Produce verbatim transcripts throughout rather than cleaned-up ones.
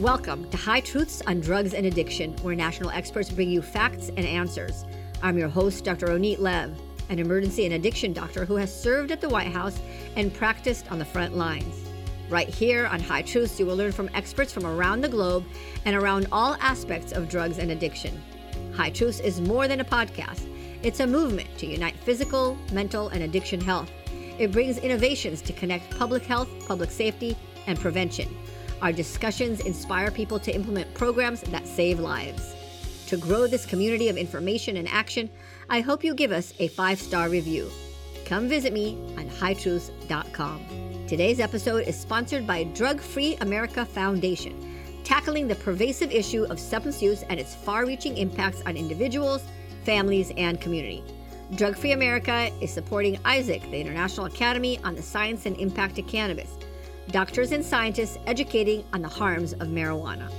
Welcome to High Truths on Drugs and Addiction, where national experts bring you facts and answers. I'm your host, Doctor Ronit Lev, an emergency and addiction doctor who has served at the White House and practiced on the front lines. Right here on High Truths, you will learn from experts from around the globe and around all aspects of drugs and addiction. High Truths is more than a podcast. It's a movement to unite physical, mental, and addiction health. It brings innovations to connect public health, public safety, and prevention. Our discussions inspire people to implement programs that save lives. To grow this community of information and action, I hope you give us a five-star review. Come visit me on high truths dot com. Today's episode is sponsored by Drug Free America Foundation, tackling the pervasive issue of substance use and its far-reaching impacts on individuals, families, and community. Drug Free America is supporting ISAAC, the International Academy on the Science and Impact of Cannabis, doctors and scientists educating on the harms of marijuana.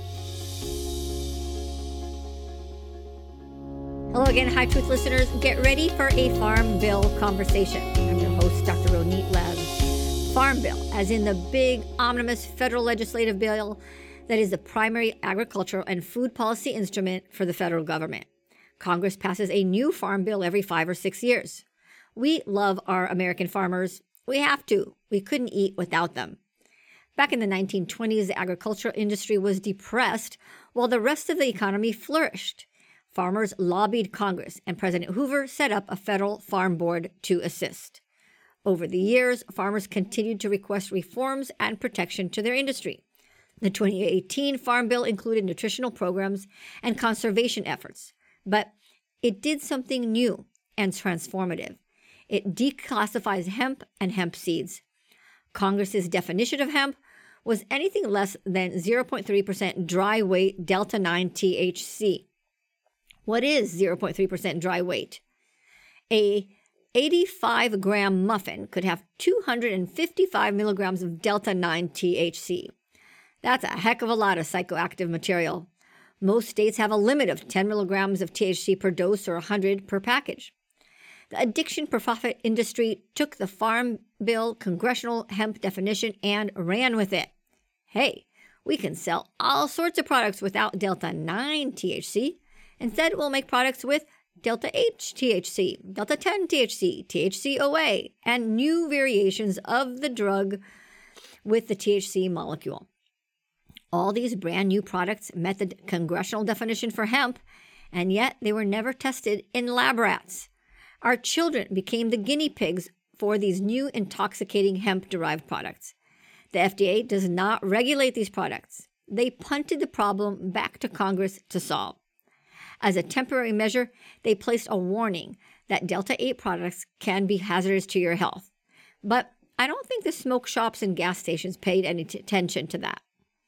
Hello again, High Truth listeners. Get ready for a Farm Bill conversation. I'm your host, Doctor Ronit Lev. Farm Bill, as in the big, omnibus federal legislative bill that is the primary agricultural and food policy instrument for the federal government. Congress passes a new farm bill every five or six years. We love our American farmers. We have to. We couldn't eat without them. Back in the nineteen twenties, the agricultural industry was depressed while the rest of the economy flourished. Farmers lobbied Congress, and President Hoover set up a federal farm board to assist. Over the years, farmers continued to request reforms and protection to their industry. The twenty eighteen Farm Bill included nutritional programs and conservation efforts, but it did something new and transformative. It declassifies hemp and hemp seeds. Congress's definition of hemp was anything less than zero point three percent dry weight delta nine T H C. What is zero point three percent dry weight? A eighty-five gram muffin could have two hundred fifty-five milligrams of delta nine T H C. That's a heck of a lot of psychoactive material. Most states have a limit of ten milligrams of T H C per dose or one hundred per package. The addiction for-profit industry took the Farm Bill congressional hemp definition and ran with it. Hey, we can sell all sorts of products without delta nine T H C. Instead, we'll make products with delta eight T H C, delta ten T H C, T H C O A, and new variations of the drug with the T H C molecule. All these brand new products met the congressional definition for hemp, and yet they were never tested in lab rats. Our children became the guinea pigs for these new intoxicating hemp-derived products. The F D A does not regulate these products. They punted the problem back to Congress to solve. As a temporary measure, they placed a warning that delta eight products can be hazardous to your health. But I don't think the smoke shops and gas stations paid any t- attention to that.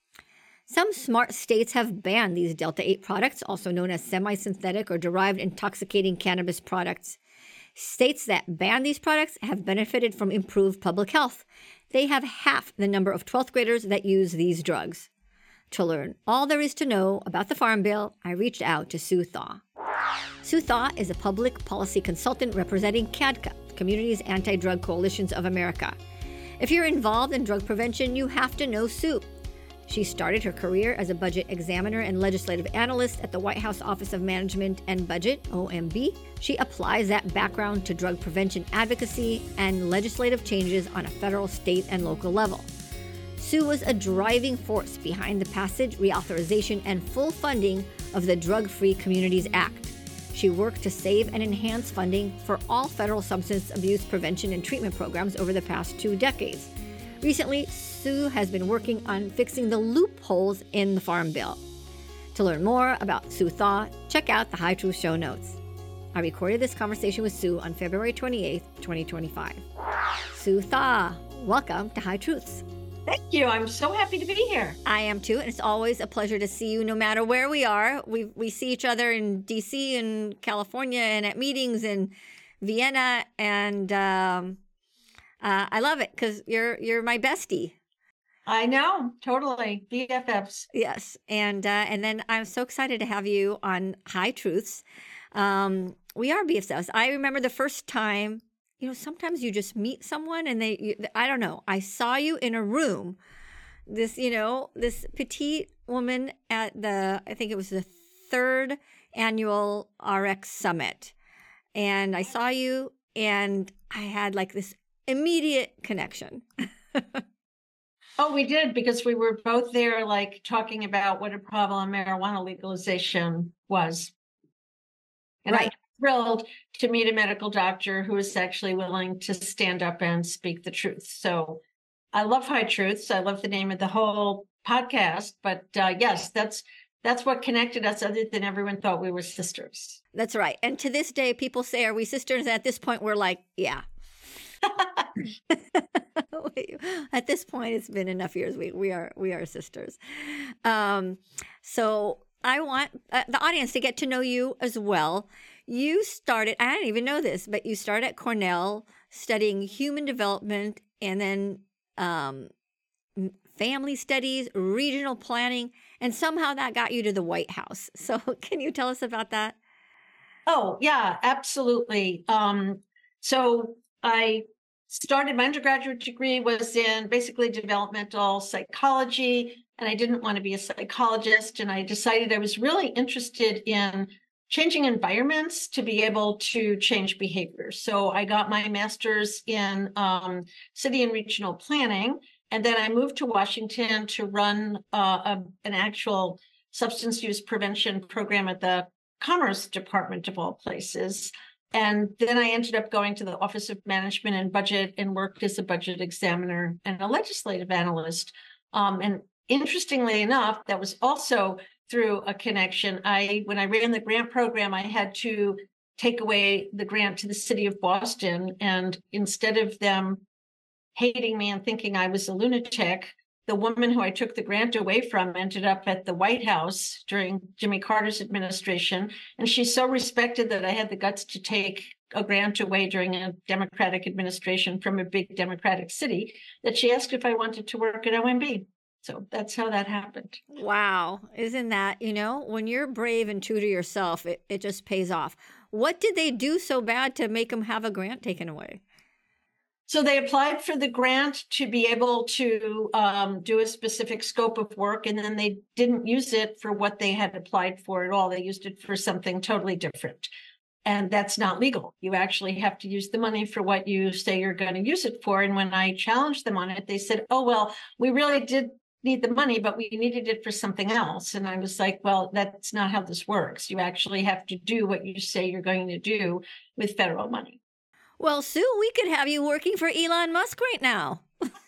Some smart states have banned these delta eight products, also known as semi-synthetic or derived intoxicating cannabis products. States that ban these products have benefited from improved public health. They have half the number of twelfth graders that use these drugs. To learn all there is to know about the Farm Bill, I reached out to Sue Thaw. Sue Thaw is a public policy consultant representing C A D C A, Communities Anti-Drug Coalitions of America. If you're involved in drug prevention, you have to know Sue. She started her career as a budget examiner and legislative analyst at the White House Office of Management and Budget, O M B. She applies that background to drug prevention advocacy and legislative changes on a federal, state, and local level. Sue was a driving force behind the passage, reauthorization, and full funding of the Drug Free Communities Act. She worked to save and enhance funding for all federal substance abuse prevention and treatment programs over the past two decades. Recently, Sue has been working on fixing the loopholes in the Farm Bill. To learn more about Sue Thaw, check out the High Truth show notes. I recorded this conversation with Sue on February twenty-eighth, twenty twenty-five. Sue Thaw, welcome to High Truths. Thank you. I'm so happy to be here. I am too, and it's always a pleasure to see you no matter where we are. We we see each other in D C and California and at meetings in Vienna, and um, uh, I love it because you're you're my bestie. I know, totally. B F Fs. Yes, and uh, and then I'm so excited to have you on High Truths. Um, we are B F Fs. I remember the first time. You know, sometimes you just meet someone and they, you, I don't know, I saw you in a room this, you know, this petite woman at the, I think it was the third annual R X Summit. And I saw you and I had like this immediate connection. Oh, we did, because we were both there, like talking about what a problem marijuana legalization was. And Right. I'm thrilled to meet a medical doctor who is actually willing to stand up and speak the truth. So I love High Truths. I love the name of the whole podcast. But uh, yes, that's that's what connected us, other than everyone thought we were sisters. That's right. And to this day, people say, are we sisters? And at this point, we're like, yeah. At this point, it's been enough years. We we are we are sisters. Um, so I want uh, the audience to get to know you as well. You started, I didn't even know this, but you started at Cornell studying human development and then um, family studies, regional planning, and somehow that got you to the White House. So can you tell us about that? Oh, yeah, absolutely. Um, so I started, my undergraduate degree was in basically developmental psychology, and I didn't want to be a psychologist. And I decided I was really interested in changing environments to be able to change behavior. So I got my master's in um, city and regional planning. And then I moved to Washington to run uh, a, an actual substance use prevention program at the Commerce Department, of all places. And then I ended up going to the Office of Management and Budget and worked as a budget examiner and a legislative analyst. Um, and interestingly enough, that was also through a connection. I, when I ran the grant program, I had to take away the grant to the city of Boston. And instead of them hating me and thinking I was a lunatic, the woman who I took the grant away from ended up at the White House during Jimmy Carter's administration. And she's so respected that I had the guts to take a grant away during a Democratic administration from a big Democratic city that she asked if I wanted to work at O M B. So that's how that happened. Wow. Isn't that, you know, when you're brave and true to yourself, it, it just pays off. What did they do so bad to make them have a grant taken away? So they applied for the grant to be able to um, do a specific scope of work, and then they didn't use it for what they had applied for at all. They used it for something totally different. And that's not legal. You actually have to use the money for what you say you're going to use it for. And when I challenged them on it, they said, oh, well, we really did need the money, but we needed it for something else. And I was like, well, that's not how this works. You actually have to do what you say you're going to do with federal money. Well, Sue, we could have you working for Elon Musk right now.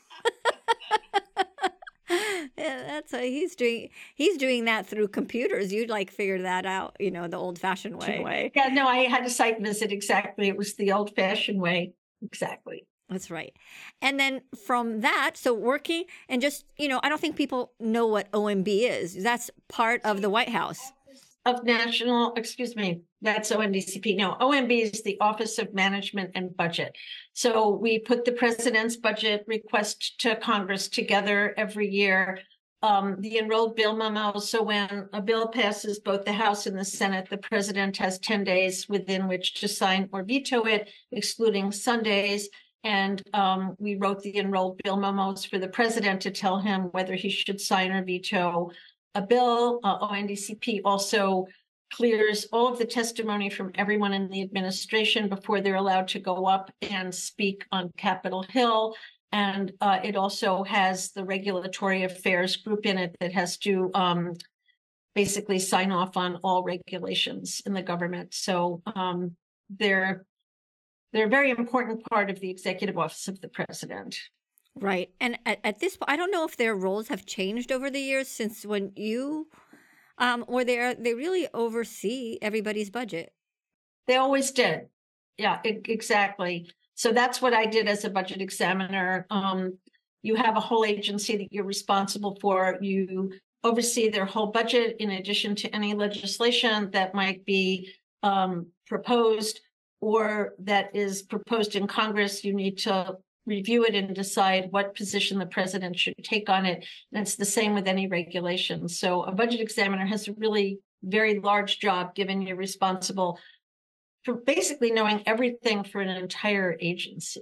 Yeah, that's what he's doing. He's doing that through computers. You'd like figure that out, you know, the old-fashioned way. Yeah, no, I had a site visit. Exactly. It was the old-fashioned way. Exactly. That's right. And then from that, so working and just, you know, I don't think people know what O M B is. That's part of the White House. Of National, excuse me, that's O M D C P. No, O M B is the Office of Management and Budget. So we put the president's budget request to Congress together every year. Um, the enrolled bill memo. So when a bill passes both the House and the Senate, the president has ten days within which to sign or veto it, excluding Sundays. And um, we wrote the enrolled bill memos for the president to tell him whether he should sign or veto a bill. uh, O N D C P also clears all of the testimony from everyone in the administration before they're allowed to go up and speak on Capitol Hill. And uh, it also has the regulatory affairs group in it that has to um, basically sign off on all regulations in the government. So um, they're, they're a very important part of the executive office of the president. Right. And at, at this point, I don't know if their roles have changed over the years since when you, um, or they are, they really oversee everybody's budget. They always did. Yeah, e- exactly. So that's what I did as a budget examiner. Um, you have a whole agency that you're responsible for. You oversee their whole budget in addition to any legislation that might be um, proposed or that is proposed in Congress. You need to review it and decide what position the president should take on it. And it's the same with any regulation. So a budget examiner has a really very large job, given you're responsible for basically knowing everything for an entire agency.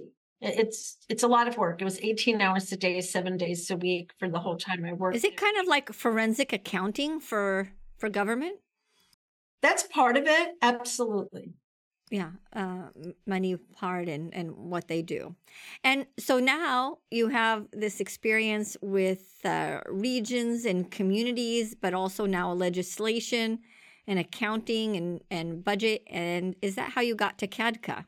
It's it's a lot of work. It was eighteen hours a day, seven days a week for the whole time I worked. Is it kind of like forensic accounting for for government? That's part of it. Absolutely. Yeah, uh, money part and, and what they do. And so now you have this experience with uh, regions and communities, but also now legislation and accounting and, and budget. And is that how you got to CADCA?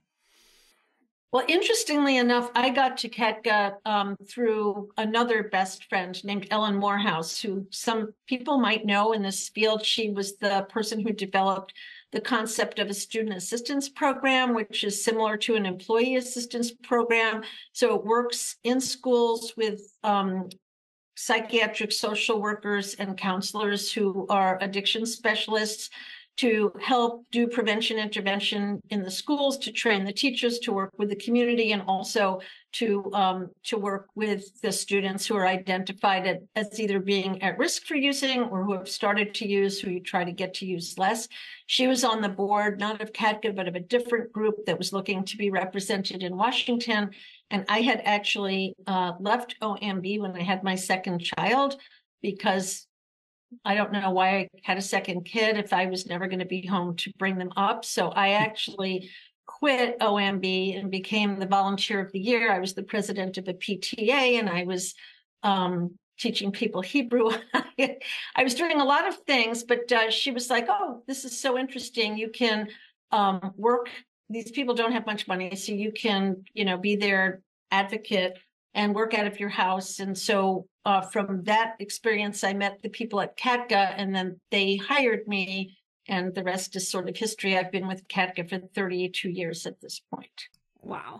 Well, interestingly enough, I got to CADCA um, through another best friend named Ellen Morehouse, who some people might know in this field. She was the person who developed the concept of a student assistance program, which is similar to an employee assistance program. So it works in schools with um, psychiatric social workers and counselors who are addiction specialists to help do prevention intervention in the schools, to train the teachers, to work with the community, and also to um, to work with the students who are identified as either being at risk for using or who have started to use, who you try to get to use less. She was on the board, not of CADCA, but of a different group that was looking to be represented in Washington. And I had actually uh, left O M B when I had my second child, because I don't know why I had a second kid if I was never going to be home to bring them up. So I actually quit O M B and became the volunteer of the year. I was the president of a P T A, and I was um, teaching people Hebrew. I was doing a lot of things, but uh, she was like, oh, this is so interesting. You can um, work. These people don't have much money, so you can, you know, be their advocate and work out of your house. And so uh, from that experience, I met the people at CADCA, and then they hired me, and the rest is sort of history. I've been with CADCA for thirty-two years at this point. Wow.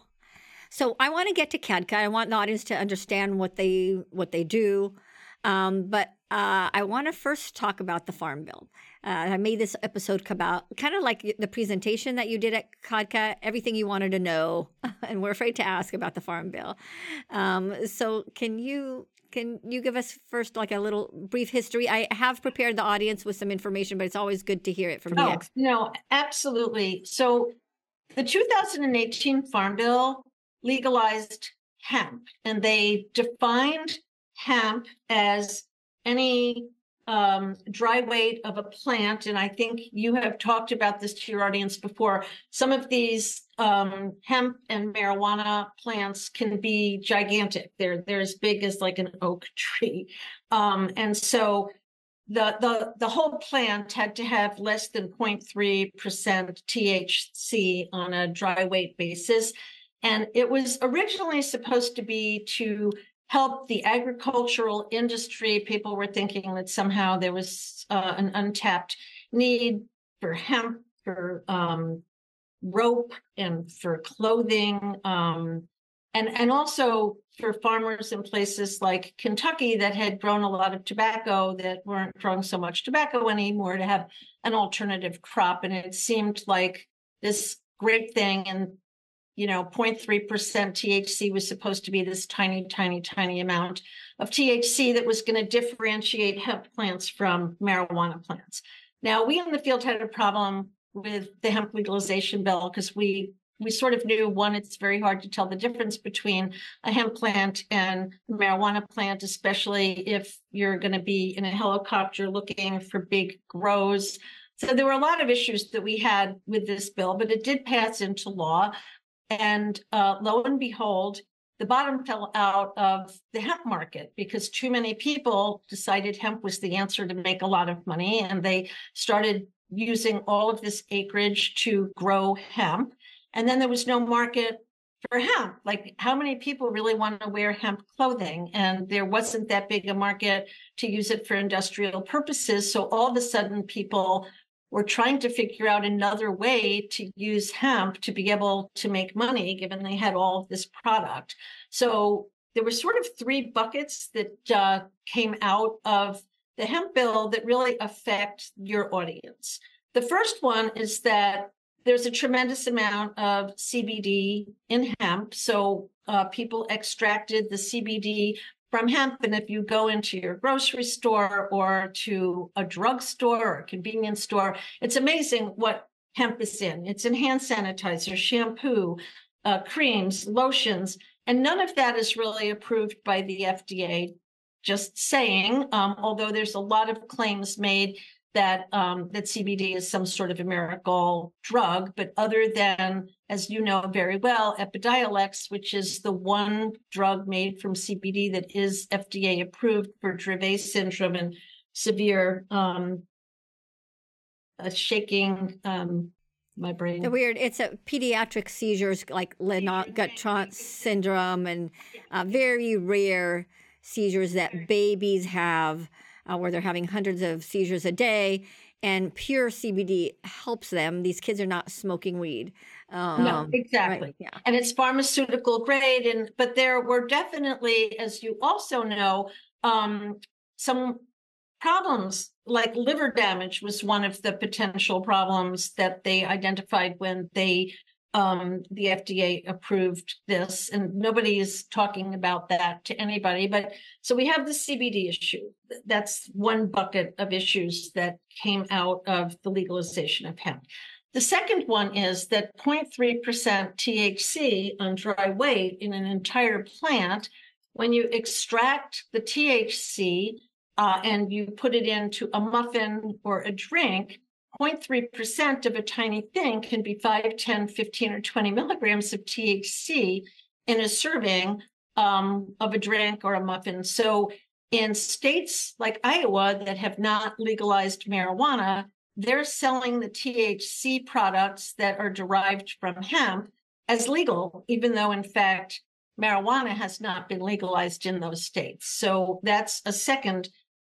So I want to get to CADCA. I want the audience to understand what they what they do. Um, but uh, I want to first talk about the Farm Bill. Uh, I made this episode come out kind of like the presentation that you did at CADCA, everything you wanted to know, and we're afraid to ask about the Farm Bill. Um, so can you can you give us first like a little brief history? I have prepared the audience with some information, but it's always good to hear it from oh, the expert. No, absolutely. So the two thousand eighteen Farm Bill legalized hemp, and they defined hemp as any um, dry weight of a plant. And I think you have talked about this to your audience before. Some of these um, hemp and marijuana plants can be gigantic. They're, they're as big as like an oak tree. Um, and so the, the, the whole plant had to have less than zero point three percent T H C on a dry weight basis. And it was originally supposed to be to help the agricultural industry. People were thinking that somehow there was uh, an untapped need for hemp, for um, rope, and for clothing, um, and, and also for farmers in places like Kentucky that had grown a lot of tobacco that weren't growing so much tobacco anymore, to have an alternative crop. And it seemed like this great thing. And you know, zero point three percent T H C was supposed to be this tiny, tiny, tiny amount of T H C that was going to differentiate hemp plants from marijuana plants. Now, we in the field had a problem with the hemp legalization bill because we we sort of knew, one, it's very hard to tell the difference between a hemp plant and a marijuana plant, especially if you're going to be in a helicopter looking for big grows. So there were a lot of issues that we had with this bill, but it did pass into law. And uh, lo and behold, the bottom fell out of the hemp market because too many people decided hemp was the answer to make a lot of money. And they started using all of this acreage to grow hemp. And then there was no market for hemp. Like, how many people really want to wear hemp clothing? And there wasn't that big a market to use it for industrial purposes. So all of a sudden, people were trying to figure out another way to use hemp to be able to make money, given they had all of this product. So there were sort of three buckets that uh, came out of the hemp bill that really affect your audience. The first one is that there's a tremendous amount of C B D in hemp. So uh, people extracted the C B D from hemp. And if you go into your grocery store or to a drugstore or a convenience store, it's amazing what hemp is in. It's in hand sanitizer, shampoo, uh, creams, lotions, and none of that is really approved by the F D A. Just saying, um, although there's a lot of claims made that um, that C B D is some sort of a miracle drug, but other than, as you know very well, Epidiolex, which is the one drug made from C B D that is F D A approved for Dravet syndrome and severe um, uh, shaking. Um, my brain. The weird, it's a pediatric seizures like Lennox-Gastaut syndrome and uh, very rare seizures that babies have uh, where they're having hundreds of seizures a day, and pure C B D helps them. These kids are not smoking weed. Um, no, exactly. Right, yeah. And it's pharmaceutical grade. And but there were definitely, as you also know, um, some problems like liver damage was one of the potential problems that they identified when they um, the F D A approved this, and nobody is talking about that to anybody. But so we have the C B D issue. That's one bucket of issues that came out of the legalization of hemp. The second one is that zero point three percent T H C on dry weight in an entire plant, when you extract the T H C uh, and you put it into a muffin or a drink, zero point three percent of a tiny thing can be five, ten, fifteen, or twenty milligrams of T H C in a serving um, of a drink or a muffin. So in states like Iowa that have not legalized marijuana, they're selling the T H C products that are derived from hemp as legal, even though in fact marijuana has not been legalized in those states. So that's a second,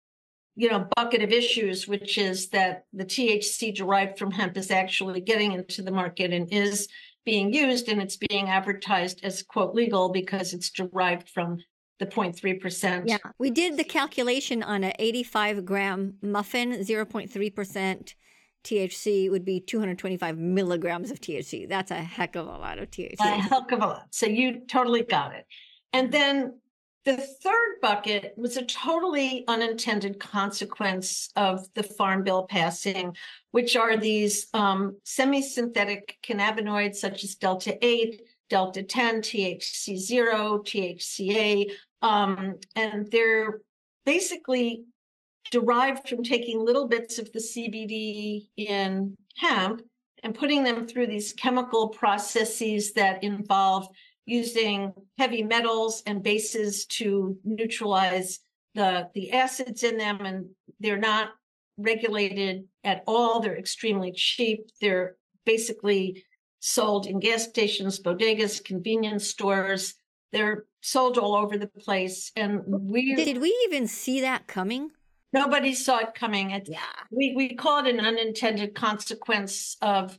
you know, bucket of issues, which is that the T H C derived from hemp is actually getting into the market and is being used, and it's being advertised as, quote, legal because it's derived from the zero point three percent. Yeah, we did the calculation on an eighty-five gram muffin, zero point three percent T H C would be two hundred twenty-five milligrams of T H C. That's a heck of a lot of T H C. A heck of a lot. So you totally got it. And then the third bucket was a totally unintended consequence of the Farm Bill passing, which are these um, semi-synthetic cannabinoids such as Delta eight, Delta ten, T H C zero, T H C A, um, and they're basically derived from taking little bits of the C B D in hemp and putting them through these chemical processes that involve using heavy metals and bases to neutralize the, the acids in them. And they're not regulated at all. They're extremely cheap. They're basically sold in gas stations, bodegas, convenience stores. They're sold all over the place. And we Did we even see that coming? Nobody saw it coming. It, Yeah. We, we call it an unintended consequence of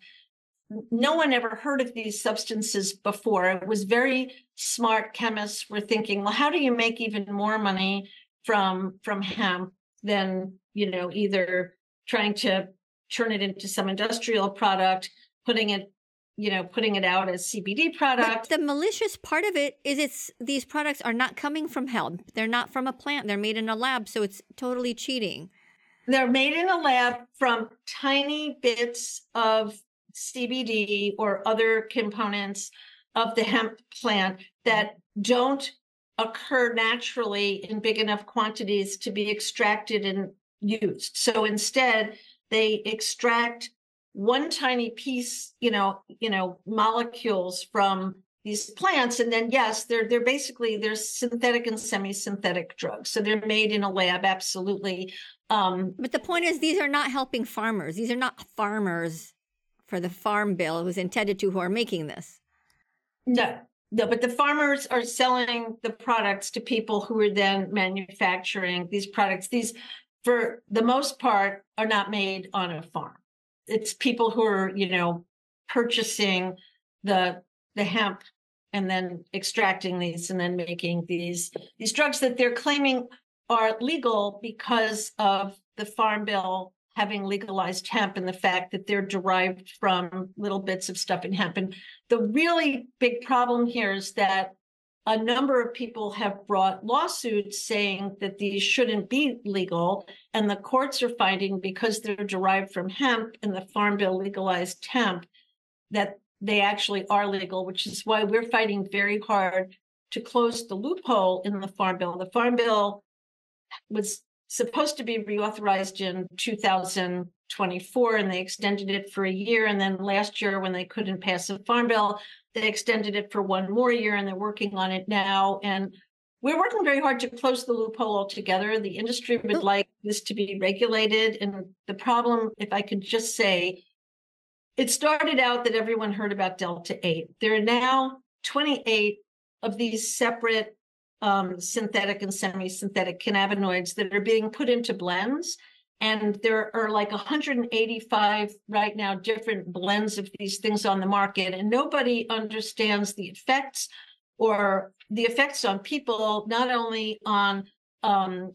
no one ever heard of these substances before. It was very smart chemists were thinking, well, how do you make even more money from, from hemp than, you know, either trying to turn it into some industrial product, putting it, you know, putting it out as C B D product. But the malicious part of it is it's these products are not coming from hemp. They're not from a plant. They're made in a lab. So it's totally cheating. They're made in a lab from tiny bits of C B D or other components of the hemp plant that don't occur naturally in big enough quantities to be extracted and used. So instead, they extract one tiny piece, you know, you know, molecules from these plants, and then yes, they're they're basically they're synthetic and semi-synthetic drugs. So they're made in a lab, absolutely. Um, but the point is, these are not helping farmers. These are not farmers for the Farm Bill. It was intended to who are making this. No, no, but the farmers are selling the products to people who are then manufacturing these products. These, for the most part, are not made on a farm. It's people who are, you know, purchasing the the hemp and then extracting these and then making these these drugs that they're claiming are legal because of the Farm Bill having legalized hemp and the fact that they're derived from little bits of stuff in hemp. And the really big problem here is that a number of people have brought lawsuits saying that these shouldn't be legal, and the courts are finding because they're derived from hemp and the Farm Bill legalized hemp that they actually are legal, which is why we're fighting very hard to close the loophole in the Farm Bill. The Farm Bill was supposed to be reauthorized in two thousand twenty-four, and they extended it for a year. And then last year, when they couldn't pass the Farm Bill, they extended it for one more year, and they're working on it now. And we're working very hard to close the loophole altogether. The industry would like this to be regulated. And the problem, if I could just say, it started out that everyone heard about Delta eight. There are now twenty-eight of these separate um, synthetic and semi-synthetic cannabinoids that are being put into blends. And there are like one hundred eighty-five right now different blends of these things on the market. And nobody understands the effects or the effects on people, not only on um,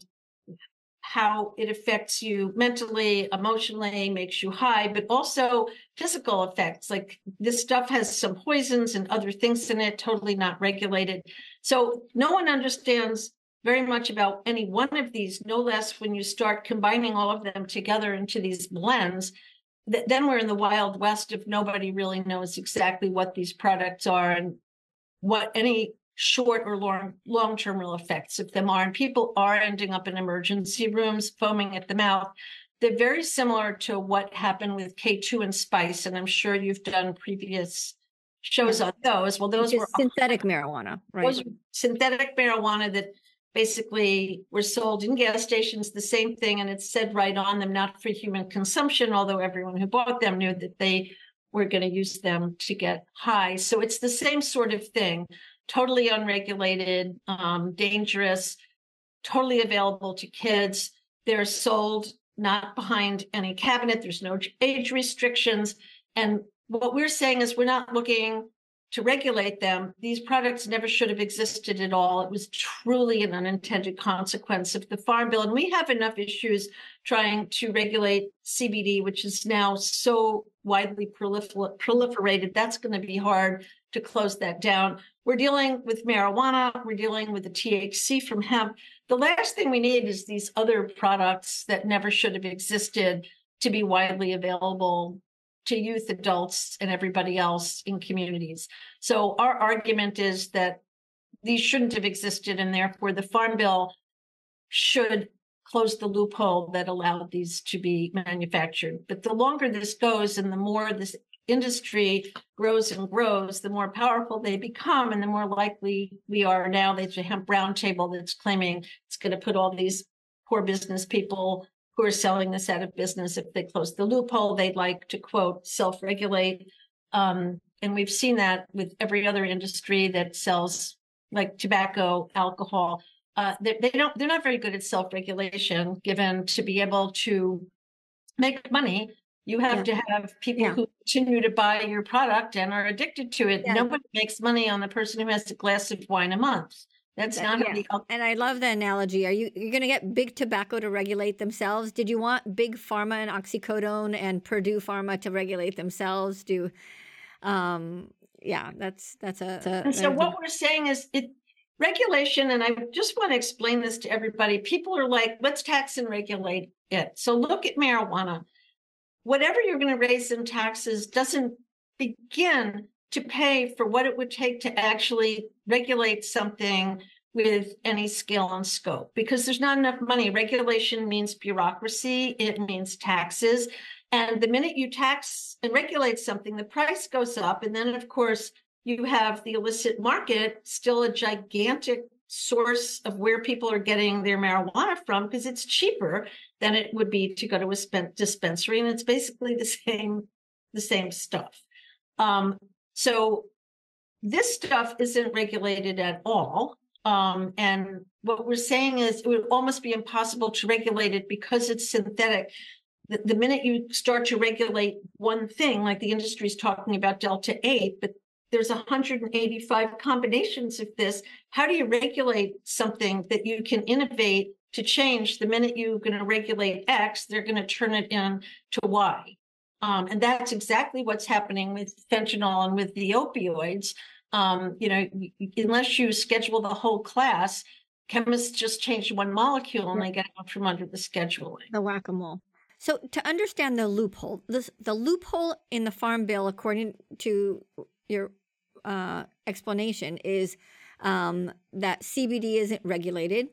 how it affects you mentally, emotionally, makes you high, but also physical effects. Like this stuff has some poisons and other things in it, totally not regulated. So no one understands very much about any one of these, no less when you start combining all of them together into these blends. Th- then we're in the Wild West if nobody really knows exactly what these products are and what any short or long, long-term real effects of them are. And people are ending up in emergency rooms, foaming at the mouth. They're very similar to what happened with K two and Spice. And I'm sure you've done previous shows on those. Well, those were synthetic marijuana, right? Those were synthetic marijuana that basically were sold in gas stations, the same thing. And it said right on them, not for human consumption, although everyone who bought them knew that they were going to use them to get high. So it's the same sort of thing, totally unregulated, um, dangerous, totally available to kids. They're sold not behind any cabinet. There's no age restrictions. And what we're saying is we're not looking to regulate them. These products never should have existed at all. It was truly an unintended consequence of the Farm Bill. And we have enough issues trying to regulate C B D, which is now so widely prolifer- proliferated. That's going to be hard to close that down. We're dealing with marijuana. We're dealing with the T H C from hemp. The last thing we need is these other products that never should have existed to be widely available to youth, adults, and everybody else in communities. So our argument is that these shouldn't have existed, and therefore the Farm Bill should close the loophole that allowed these to be manufactured. But the longer this goes and the more this industry grows and grows, the more powerful they become, and the more likely we are now. There's a hemp roundtable that's claiming it's going to put all these poor business people who are selling this out of business if they close the loophole. They'd like to, quote, self-regulate. Um, and we've seen that with every other industry that sells like tobacco, alcohol. Uh, they, they don't, they're not very good at self-regulation, given to be able to make money. You have yeah. to have people yeah. who continue to buy your product and are addicted to it. Yeah. Nobody makes money on the person who has a glass of wine a month. That's not yeah. how the alcohol. And I love the analogy. Are you you're going to get big tobacco to regulate themselves? Did you want big pharma and oxycodone and Purdue Pharma to regulate themselves? Do, um, yeah, that's that's a. a and so what we're saying is it regulation, and I just want to explain this to everybody. People are like, let's tax and regulate it. So look at marijuana. Whatever you're going to raise in taxes doesn't begin to pay for what it would take to actually regulate something with any scale and scope, because there's not enough money. Regulation means bureaucracy. It means taxes. And the minute you tax and regulate something, the price goes up. And then, of course, you have the illicit market, still a gigantic source of where people are getting their marijuana from, because it's cheaper than it would be to go to a dispensary. And it's basically the same, the same stuff. Um, So this stuff isn't regulated at all. Um, and what we're saying is it would almost be impossible to regulate it because it's synthetic. The, the minute you start to regulate one thing, like the industry is talking about Delta eight, but there's one hundred eighty-five combinations of this. How do you regulate something that you can innovate to change? The minute you're going to regulate X, they're going to turn it into Y. Um, and that's exactly what's happening with fentanyl and with the opioids. Um, you know, unless you schedule the whole class, chemists just change one molecule and they get out from under the scheduling. The whack-a-mole. So to understand the loophole, this, the loophole in the Farm Bill, according to your uh, explanation, is um, that C B D isn't regulated,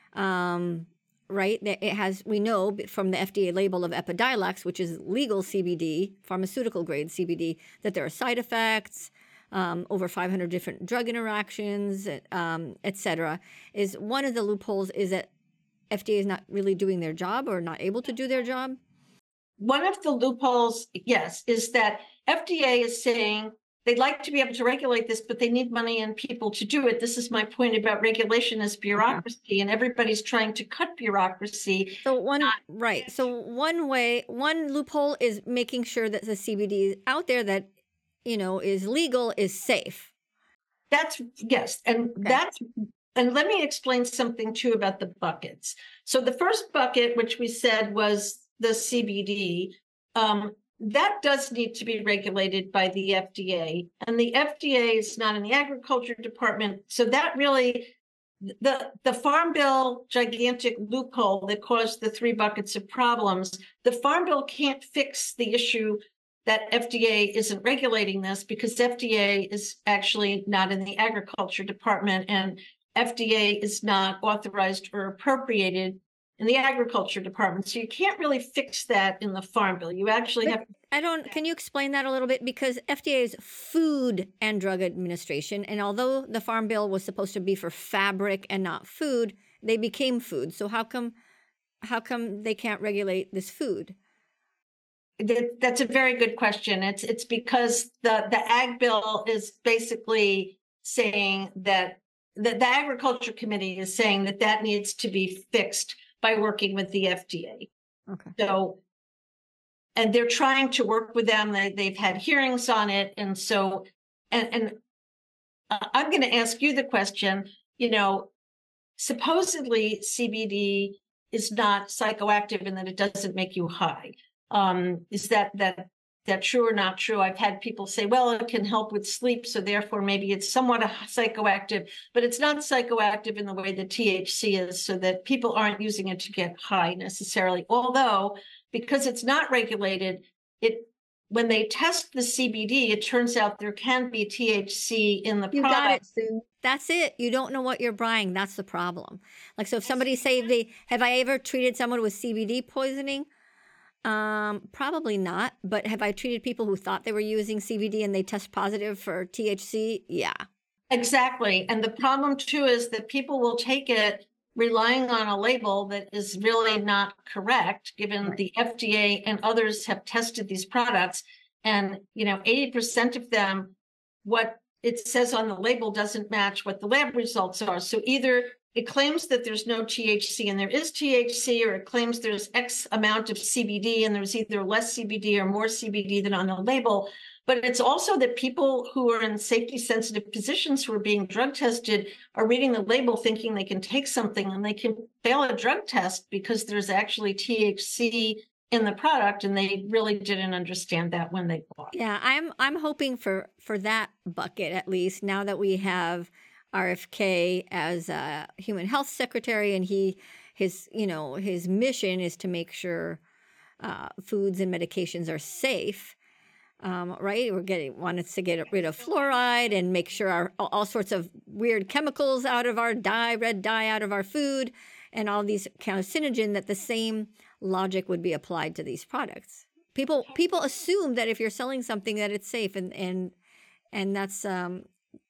um, right? That it has, we know from the F D A label of Epidiolex, which is legal C B D, pharmaceutical grade C B D, that there are side effects, um, over five hundred different drug interactions, um, et cetera. Is one of the loopholes is that F D A is not really doing their job or not able to do their job? One of the loopholes, yes, is that F D A is saying they'd like to be able to regulate this, but they need money and people to do it. This is my point about regulation as bureaucracy, okay. And everybody's trying to cut bureaucracy. So one, not- right. So one way, one loophole is making sure that the C B D out there that, you know, is legal is safe. That's, yes. And okay. that's, and let me explain something too about the buckets. So the first bucket, which we said was the C B D, um, that does need to be regulated by the F D A. And the F D A is not in the agriculture department. So that really, the, the Farm Bill gigantic loophole that caused the three buckets of problems, the Farm Bill can't fix the issue that F D A isn't regulating this because F D A is actually not in the agriculture department and F D A is not authorized or appropriated in the agriculture department. So you can't really fix that in the Farm Bill. You actually but have. I don't, can you explain that a little bit? Because F D A is Food and Drug Administration. And although the Farm Bill was supposed to be for fabric and not food, they became food. So how come, how come they can't regulate this food? That's a very good question. It's, it's because the, the Ag Bill is basically saying that the, the Agriculture Committee is saying that that needs to be fixed by working with the F D A. Okay. So, and they're trying to work with them. They, they've had hearings on it. And so, and, and uh, I'm going to ask you the question, you know, supposedly C B D is not psychoactive and that it doesn't make you high. Um, is that, that, that true or not true? I've had people say, well, it can help with sleep. So therefore maybe it's somewhat psychoactive, but it's not psychoactive in the way that T H C is, so that people aren't using it to get high necessarily. Although, because it's not regulated, it, when they test the C B D, it turns out there can be T H C in the you product. Got it, Sue. That's it. You don't know what you're buying. That's the problem. Like, so if somebody say they, have I ever treated someone with C B D poisoning? Um, probably not, but have I treated people who thought they were using C B D and they test positive for T H C? Yeah. Exactly. And the problem too is that people will take it relying on a label that is really not correct, given right. the F D A and others have tested these products. And, you know, eighty percent of them, what it says on the label doesn't match what the lab results are. So either it claims that there's no T H C and there is T H C, or it claims there's X amount of C B D and there's either less C B D or more C B D than on the label. But it's also that people who are in safety sensitive positions who are being drug tested are reading the label thinking they can take something and they can fail a drug test because there's actually T H C in the product, and they really didn't understand that when they bought. Yeah, I'm I'm hoping for for that bucket at least, now that we have R F K as a human health secretary, and he, his, you know, his mission is to make sure uh, foods and medications are safe, um, right? We're getting, wanted to get rid of fluoride and make sure our, all sorts of weird chemicals out of our dye, red dye out of our food, and all these carcinogen, that the same logic would be applied to these products. People, people assume that if you're selling something that it's safe, and, and, and that's, um,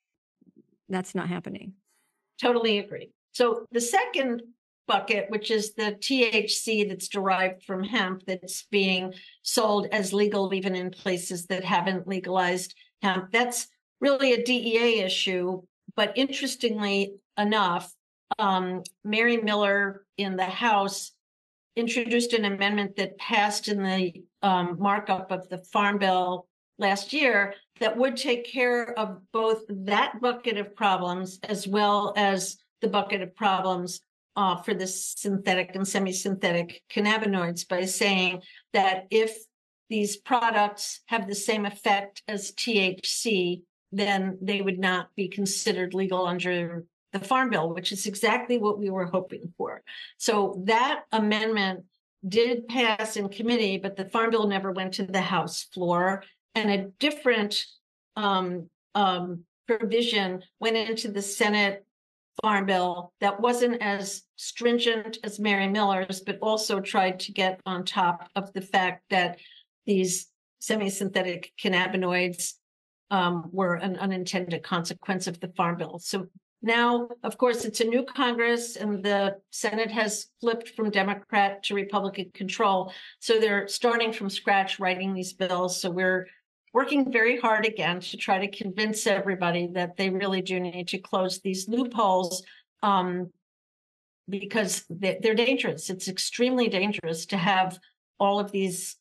that's not happening. Totally agree. So the second bucket, which is the T H C that's derived from hemp, that's being sold as legal even in places that haven't legalized hemp, that's really a D E A issue. But interestingly enough, um, Mary Miller in the House introduced an amendment that passed in the um, markup of the Farm Bill last year that would take care of both that bucket of problems as well as the bucket of problems uh, for the synthetic and semi-synthetic cannabinoids, by saying that if these products have the same effect as T H C, then they would not be considered legal under the Farm Bill, which is exactly what we were hoping for. So that amendment did pass in committee, but the Farm Bill never went to the House floor, and a different um, um, provision went into the Senate Farm Bill that wasn't as stringent as Mary Miller's, but also tried to get on top of the fact that these semi-synthetic cannabinoids um, were an unintended consequence of the Farm Bill. So now, of course, it's a new Congress, and the Senate has flipped from Democrat to Republican control. So they're starting from scratch writing these bills. So we're working very hard again to try to convince everybody that they really do need to close these loopholes um, because they're dangerous. It's extremely dangerous to have all of these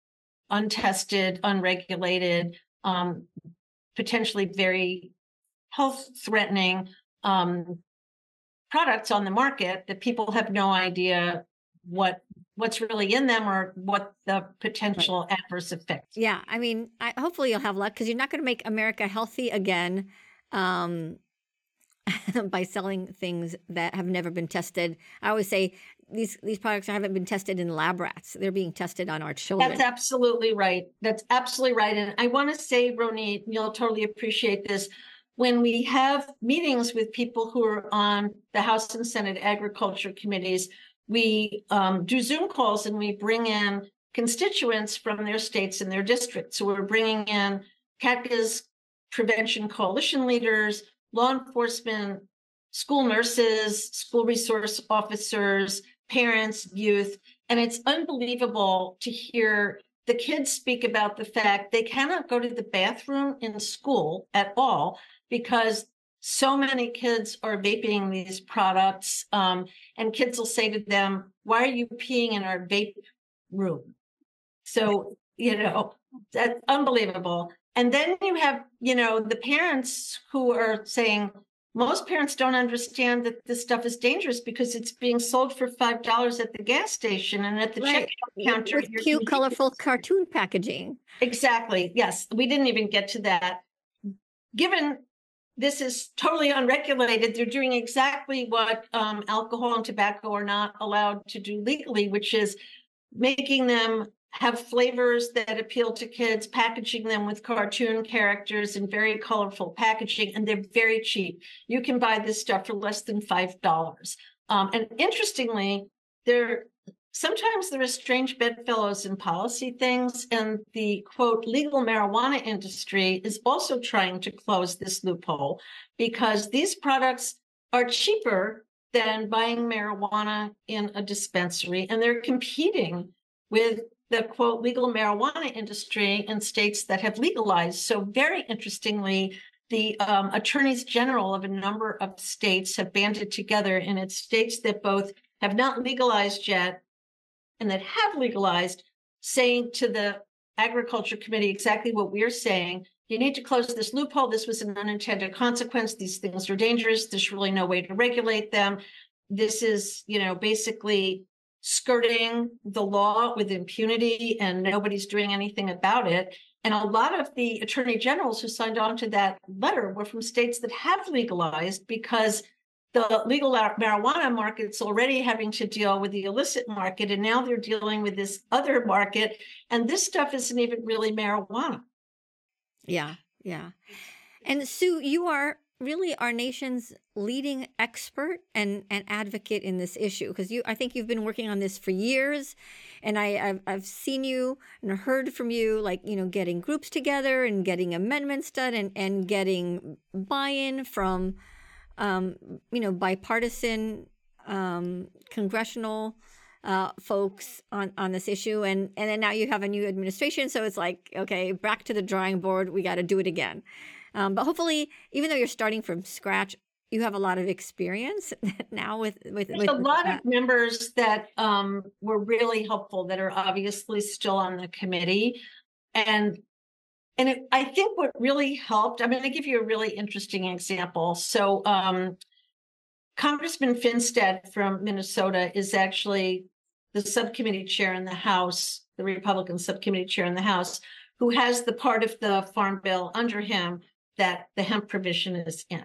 untested, unregulated, um, potentially very health-threatening um, products on the market that people have no idea what what's really in them or what the potential right. adverse effects. Yeah, I mean, I, hopefully you'll have luck, because you're not going to make America healthy again um, by selling things that have never been tested. I always say these these products haven't been tested in lab rats. They're being tested on our children. That's absolutely right. That's absolutely right. And I want to say, Ronit, you'll totally appreciate this. When we have meetings with people who are on the House and Senate Agriculture committees, we um, do Zoom calls and we bring in constituents from their states and their districts. So we're bringing in C A T Ca's prevention coalition leaders, law enforcement, school nurses, school resource officers, parents, youth. And it's unbelievable to hear the kids speak about the fact they cannot go to the bathroom in school at all because so many kids are vaping these products, um, and kids will say to them, "Why are you peeing in our vape room?" So, you know, that's unbelievable. And then you have, you know, the parents who are saying, most parents don't understand that this stuff is dangerous because it's being sold for five dollars at the gas station and at the right. checkout counter. With cute, colorful cartoon packaging. Exactly. Yes. We didn't even get to that. Given this is totally unregulated, they're doing exactly what um, alcohol and tobacco are not allowed to do legally, which is making them have flavors that appeal to kids, packaging them with cartoon characters and very colorful packaging, and they're very cheap. You can buy this stuff for less than five dollars. Um, and interestingly, there sometimes there are strange bedfellows in policy things, and the, quote, legal marijuana industry is also trying to close this loophole because these products are cheaper than buying marijuana in a dispensary, and they're competing with the, quote, legal marijuana industry in states that have legalized. So very interestingly, the um, attorneys general of a number of states have banded together in its states that both have not legalized yet and that have legalized, saying to the Agriculture Committee exactly what we're saying. You need to close this loophole. This was an unintended consequence. These things are dangerous. There's really no way to regulate them. This is, you know, basically skirting the law with impunity, and nobody's doing anything about it. And a lot of the attorney generals who signed on to that letter were from states that have legalized, because the legal marijuana market's already having to deal with the illicit market, and now they're dealing with this other market, and this stuff isn't even really marijuana. Yeah, yeah. And Sue, you are really our nation's leading expert and, and advocate in this issue, because you, I think you've been working on this for years, and I, I've, I've seen you and heard from you, like, you know, getting groups together and getting amendments done and, and getting buy-in from, um, you know, bipartisan um, congressional uh, folks on, on this issue. And, and then now you have a new administration. So it's like, okay, back to the drawing board. We got to do it again. Um, but hopefully, even though you're starting from scratch, you have a lot of experience now with with. There's with a lot that. of members that um, were really helpful that are obviously still on the committee, and and it, I think what really helped. I'm going to give you a really interesting example. So, um, Congressman Finstead from Minnesota is actually the subcommittee chair in the House, the Republican subcommittee chair in the House, who has the part of the Farm Bill under him that the hemp provision is in.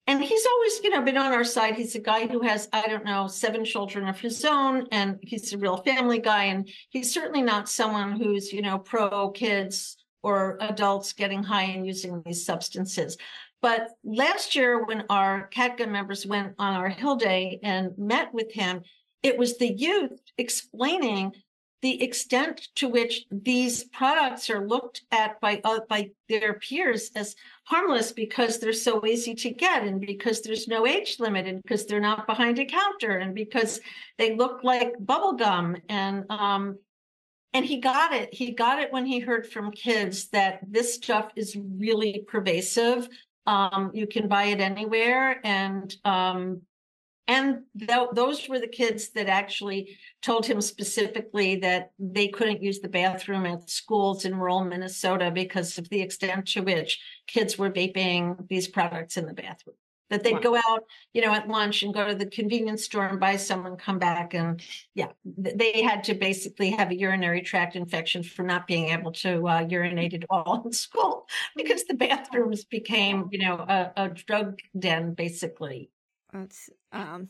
and he's always, you know, been on our side. He's a guy who has, I don't know, seven children of his own, and he's a real family guy. And he's certainly not someone who's, you know, pro kids or adults getting high and using these substances. But last year, when our CATGA members went on our Hill Day and met with him, it was the youth explaining the extent to which these products are looked at by uh, by their peers as harmless because they're so easy to get, and because there's no age limit, and because they're not behind a counter, and because they look like bubble gum. And um, and he got it. He got it when he heard from kids that this stuff is really pervasive. Um, you can buy it anywhere, and um, And th- those were the kids that actually told him specifically that they couldn't use the bathroom at schools in rural Minnesota because of the extent to which kids were vaping these products in the bathroom. That they'd Wow. go out, you know, at lunch and go to the convenience store and buy some and come back. And yeah, th- they had to basically have a urinary tract infection for not being able to uh, urinate at all in school because the bathrooms became, you know, a, a drug den, basically. That's um,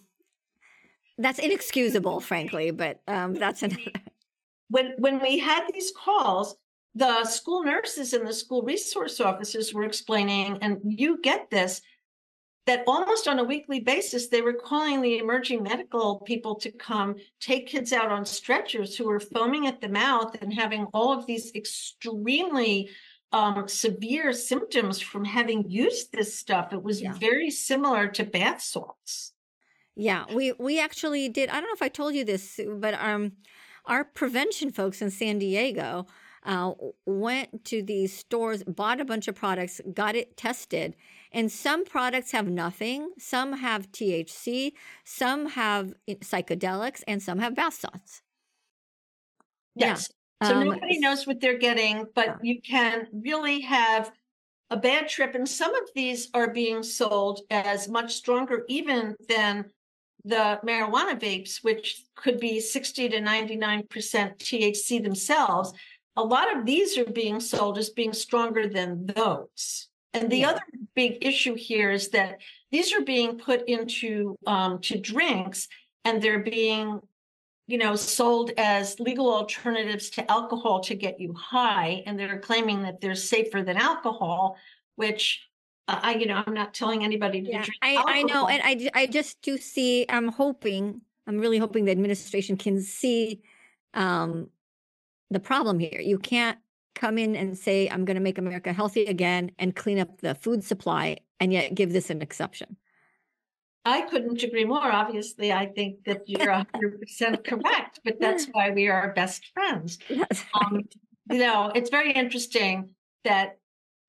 that's inexcusable, frankly, but um, that's an. when when we had these calls, the school nurses and the school resource officers were explaining, and you get this, that almost on a weekly basis, they were calling the emerging medical people to come take kids out on stretchers who were foaming at the mouth and having all of these extremely um, severe symptoms from having used this stuff. It was Yeah. very similar to bath salts. Yeah, we we actually did. I don't know if I told you this, but um, our prevention folks in San Diego uh, went to these stores, bought a bunch of products, got it tested, and some products have nothing, some have T H C, some have psychedelics, and some have bath salts. Yes. So Um, nobody knows what they're getting, but you can really have a bad trip. And some of these are being sold as much stronger even than the marijuana vapes, which could be sixty to ninety-nine percent T H C themselves. A lot of these are being sold as being stronger than those. And the Yeah. other big issue here is that these are being put into um, to drinks, and they're being, you know, sold as legal alternatives to alcohol to get you high. And they're claiming that they're safer than alcohol, which uh, I, you know, I'm not telling anybody to Yeah, drink I, alcohol. I know. And I, ju- I just do see, I'm hoping, I'm really hoping the administration can see um, the problem here. You can't come in and say, I'm going to make America healthy again and clean up the food supply and yet give this an exception. I couldn't agree more. Obviously, I think that you're one hundred percent correct, but that's why we are best friends. That's Um, right. you know, it's very interesting that,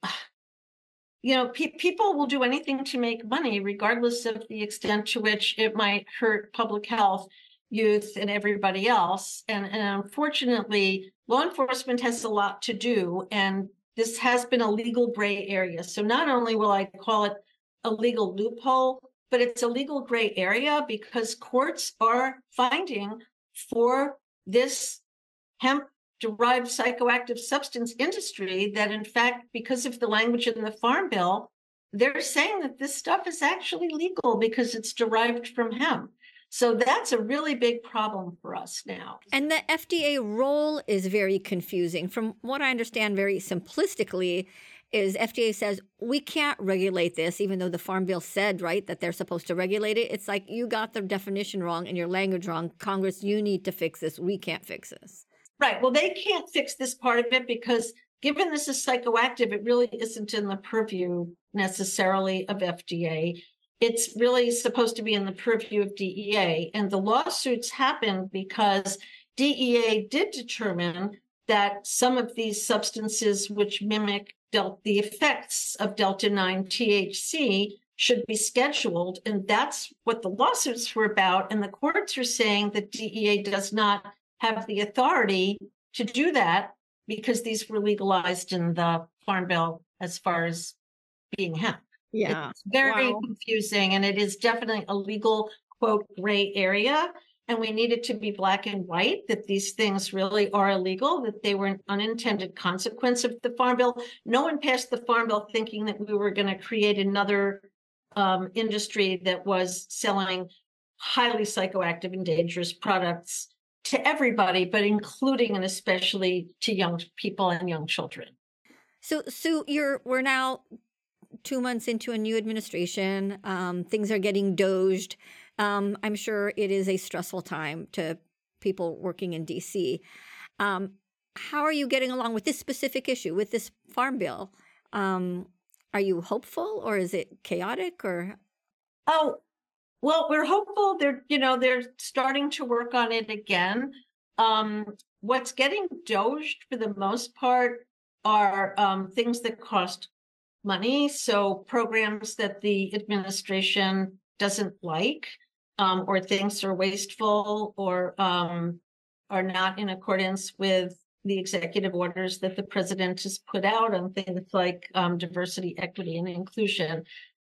you know, pe- people will do anything to make money, regardless of the extent to which it might hurt public health, youth, and everybody else. And, and unfortunately, law enforcement has a lot to do, and this has been a legal gray area. So not only will I call it a legal loophole, but it's a legal gray area because courts are finding for this hemp derived psychoactive substance industry that, in fact, because of the language in the Farm Bill, they're saying that this stuff is actually legal because it's derived from hemp. So that's a really big problem for us now. And the F D A role is very confusing. From what I understand, very simplistically, is F D A says we can't regulate this, even though the Farm Bill said, right, that they're supposed to regulate it. It's like you got the definition wrong and your language wrong. Congress, you need to fix this. We can't fix this. Right. Well, they can't fix this part of it because given this is psychoactive, it really isn't in the purview necessarily of F D A. It's really supposed to be in the purview of D E A. And the lawsuits happened because D E A did determine that some of these substances which mimic del- the effects of delta nine T H C should be scheduled. And that's what the lawsuits were about. And the courts are saying that D E A does not have the authority to do that because these were legalized in the Farm Bill as far as being hemp. Yeah. It's very Wow. confusing, and it is definitely a legal, quote, gray area. And we need it to be black and white that these things really are illegal, that they were an unintended consequence of the Farm Bill. No one passed the Farm Bill thinking that we were going to create another um, industry that was selling highly psychoactive and dangerous products to everybody, but including and especially to young people and young children. So, Sue, you're we're now two months into a new administration. Um, things are getting doged. Um, I'm sure it is a stressful time to people working in D C. Um, how are you getting along with this specific issue, with this farm bill? Um, are you hopeful, or is it chaotic, or? Oh, well, we're hopeful. They're, you know, they're starting to work on it again. Um, what's getting doged for the most part are um, things that cost money. So programs that the administration doesn't like, um, or thinks are wasteful, or um, are not in accordance with the executive orders that the president has put out on things like um, diversity, equity, and inclusion.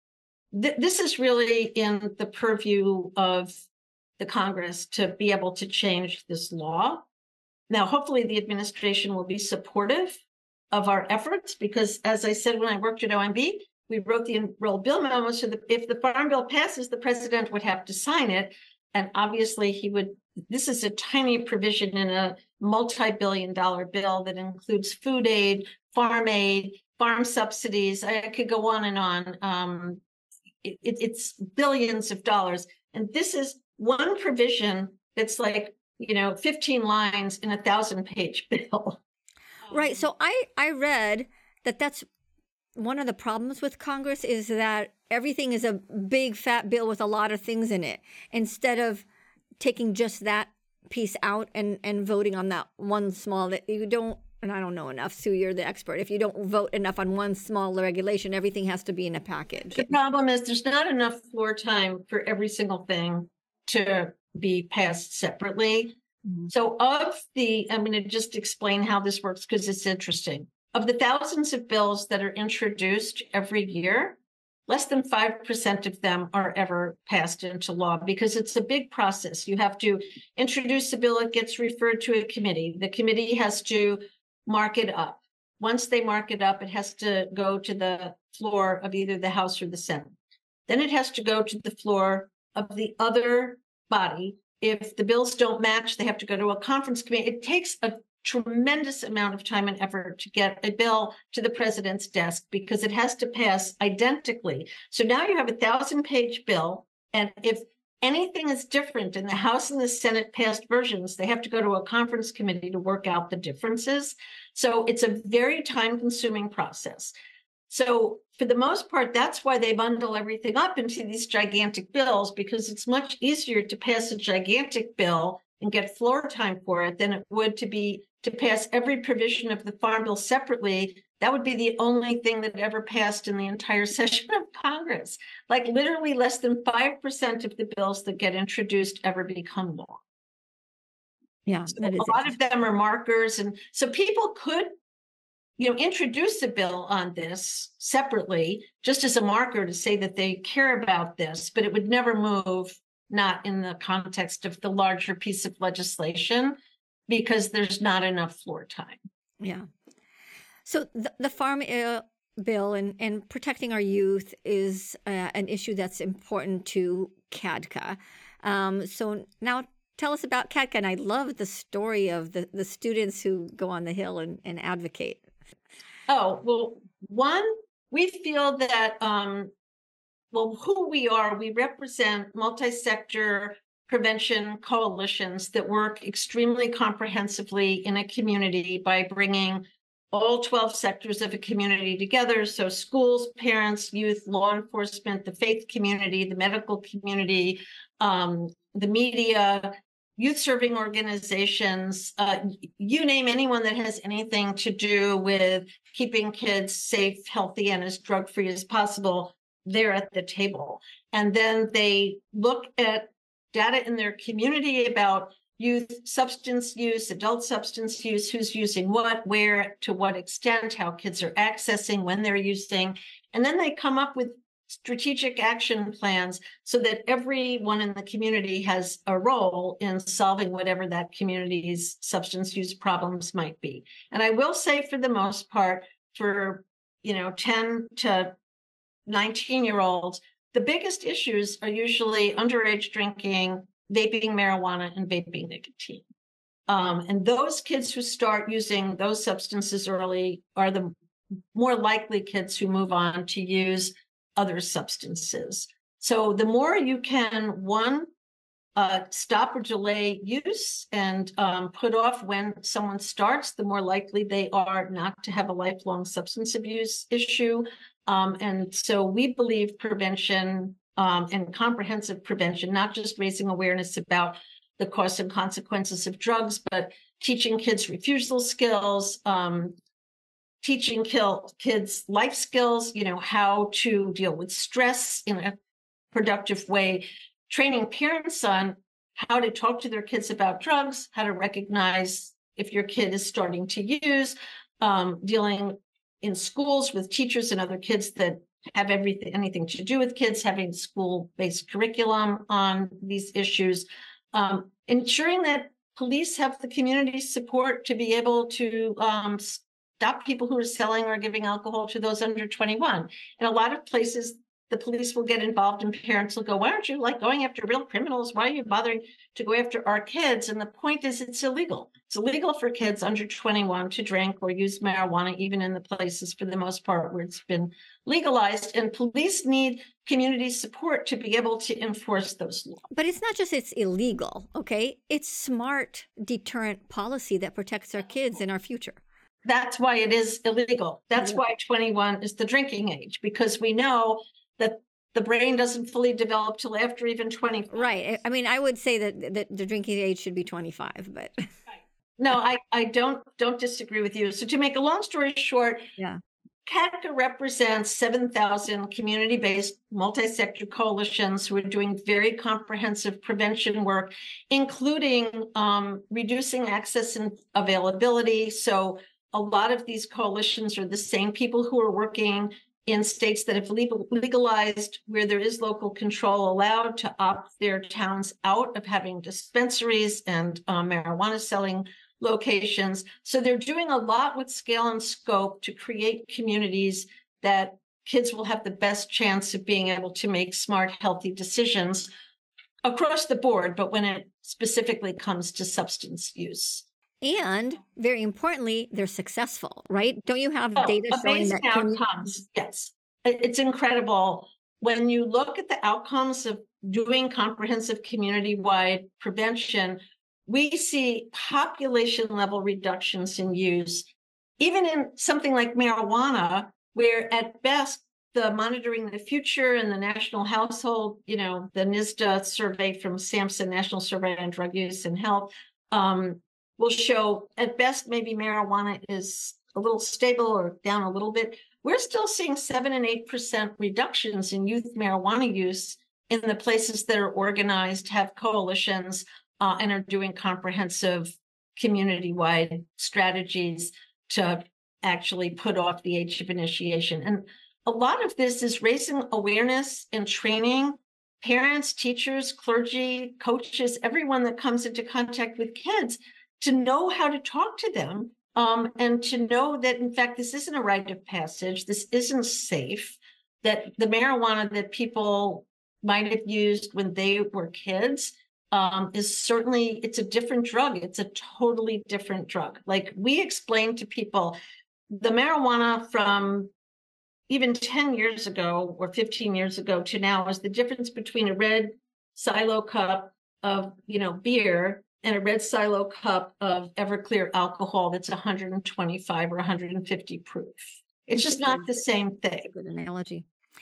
Th- this is really in the purview of the Congress to be able to change this law. Now, hopefully the administration will be supportive of our efforts, because as I said, when I worked at O M B, we wrote the enrolled bill memo, so that if the farm bill passes, the president would have to sign it. And obviously he would, this is a tiny provision in a multi-billion dollar bill that includes food aid, farm aid, farm subsidies. I could go on and on. Um, it, it, it's billions of dollars. And this is one provision that's like, you know, fifteen lines in a thousand page bill. Right. So I, I read that that's one of the problems with Congress, is that everything is a big fat bill with a lot of things in it, instead of taking just that piece out and, and voting on that one small, that you don't, and I don't know enough, Sue, you're the expert. If you don't vote enough on one small regulation, everything has to be in a package. The problem is there's not enough floor time for every single thing to be passed separately. Mm-hmm. So of the, I'm going to just explain how this works because it's interesting. Of the thousands of bills that are introduced every year, less than five percent of them are ever passed into law, because it's a big process. You have to introduce a bill, it gets referred to a committee. The committee has to mark it up. Once they mark it up, it has to go to the floor of either the House or the Senate. Then it has to go to the floor of the other body. If the bills don't match, they have to go to a conference committee. It takes a tremendous amount of time and effort to get a bill to the president's desk, because it has to pass identically. So now you have a thousand page bill. And if anything is different in the House and the Senate passed versions, they have to go to a conference committee to work out the differences. So it's a very time consuming process. So for the most part, that's why they bundle everything up into these gigantic bills, because it's much easier to pass a gigantic bill and get floor time for it than it would to be to pass every provision of the Farm Bill separately. That would be the only thing that ever passed in the entire session of Congress. Like literally less than five percent of the bills that get introduced ever become law. Yeah, so a lot of them are markers. And so people could, you know, introduce a bill on this separately, just as a marker to say that they care about this, but it would never move, not in the context of the larger piece of legislation, because there's not enough floor time. Yeah. So the, the farm uh, bill and, and protecting our youth is uh, an issue that's important to C A D C A. Um, so now tell us about C A D C A. And I love the story of the, the students who go on the Hill and, and advocate. Oh, well, one, we feel that, um, well, who we are, we represent multi-sector prevention coalitions that work extremely comprehensively in a community by bringing all twelve sectors of a community together. So schools, parents, youth, law enforcement, the faith community, the medical community, um, the media, youth serving organizations, uh, you name anyone that has anything to do with keeping kids safe, healthy, and as drug-free as possible, they're at the table. And then they look at data in their community about youth substance use, adult substance use, who's using what, where, to what extent, how kids are accessing, when they're using. And then they come up with strategic action plans so that everyone in the community has a role in solving whatever that community's substance use problems might be. And I will say, for the most part, for, you know, ten to nineteen year olds, the biggest issues are usually underage drinking, vaping marijuana, and vaping nicotine. Um, and those kids who start using those substances early are the more likely kids who move on to use other substances. So the more you can, one, uh, stop or delay use and um, put off when someone starts, the more likely they are not to have a lifelong substance abuse issue. Um, and so we believe prevention um, and comprehensive prevention, not just raising awareness about the costs and consequences of drugs, but teaching kids refusal skills, um, teaching kill, kids life skills, you know, how to deal with stress in a productive way, training parents on how to talk to their kids about drugs, how to recognize if your kid is starting to use, um, dealing in schools with teachers and other kids that have everything, anything to do with kids, having school-based curriculum on these issues, um, ensuring that police have the community support to be able to um, stop people who are selling or giving alcohol to those under twenty-one. In a lot of places, the police will get involved and parents will go, why aren't you like going after real criminals? Why are you bothering to go after our kids? And the point is it's illegal. It's illegal for kids under twenty-one to drink or use marijuana, even in the places for the most part where it's been legalized. And police need community support to be able to enforce those laws. But it's not just it's illegal, okay? It's smart deterrent policy that protects our kids and our future. That's why it is illegal. That's Yeah. why twenty-one is the drinking age, because we know that the brain doesn't fully develop till after even twenty. Right. I mean, I would say that, that the drinking age should be twenty-five, but No, I, I don't don't disagree with you. So to make a long story short, yeah. CADCA represents seven thousand community-based multi-sector coalitions who are doing very comprehensive prevention work, including um, reducing access and availability. So a lot of these coalitions are the same people who are working in states that have legal, legalized where there is local control allowed to opt their towns out of having dispensaries and um, marijuana selling locations. So they're doing a lot with scale and scope to create communities that kids will have the best chance of being able to make smart, healthy decisions across the board, but when it specifically comes to substance use. And very importantly, they're successful, right? Don't you have Oh, data showing amazing that can- outcomes? Yes, It- it's incredible. When you look at the outcomes of doing comprehensive community-wide prevention, we see population level reductions in use, even in something like marijuana, where at best the Monitoring the Future and the National Household, you know, the NISDA survey from SAMHSA, National Survey on Drug Use and Health, um, will show at best maybe marijuana is a little stable or down a little bit. We're still seeing seven and eight percent reductions in youth marijuana use in the places that are organized, have coalitions, uh, and are doing comprehensive community-wide strategies to actually put off the age of initiation. And a lot of this is raising awareness and training parents, teachers, clergy, coaches, everyone that comes into contact with kids to know how to talk to them, um, and to know that, in fact, this isn't a rite of passage. This isn't safe, that the marijuana that people might have used when they were kids um, is certainly, it's a different drug. It's a totally different drug. Like we explain to people, the marijuana from even ten years ago or fifteen years ago to now is the difference between a red silo cup of, you know, beer and a red silo cup of Everclear alcohol that's one hundred twenty-five or one hundred fifty proof. It's just not the same thing. Good analogy.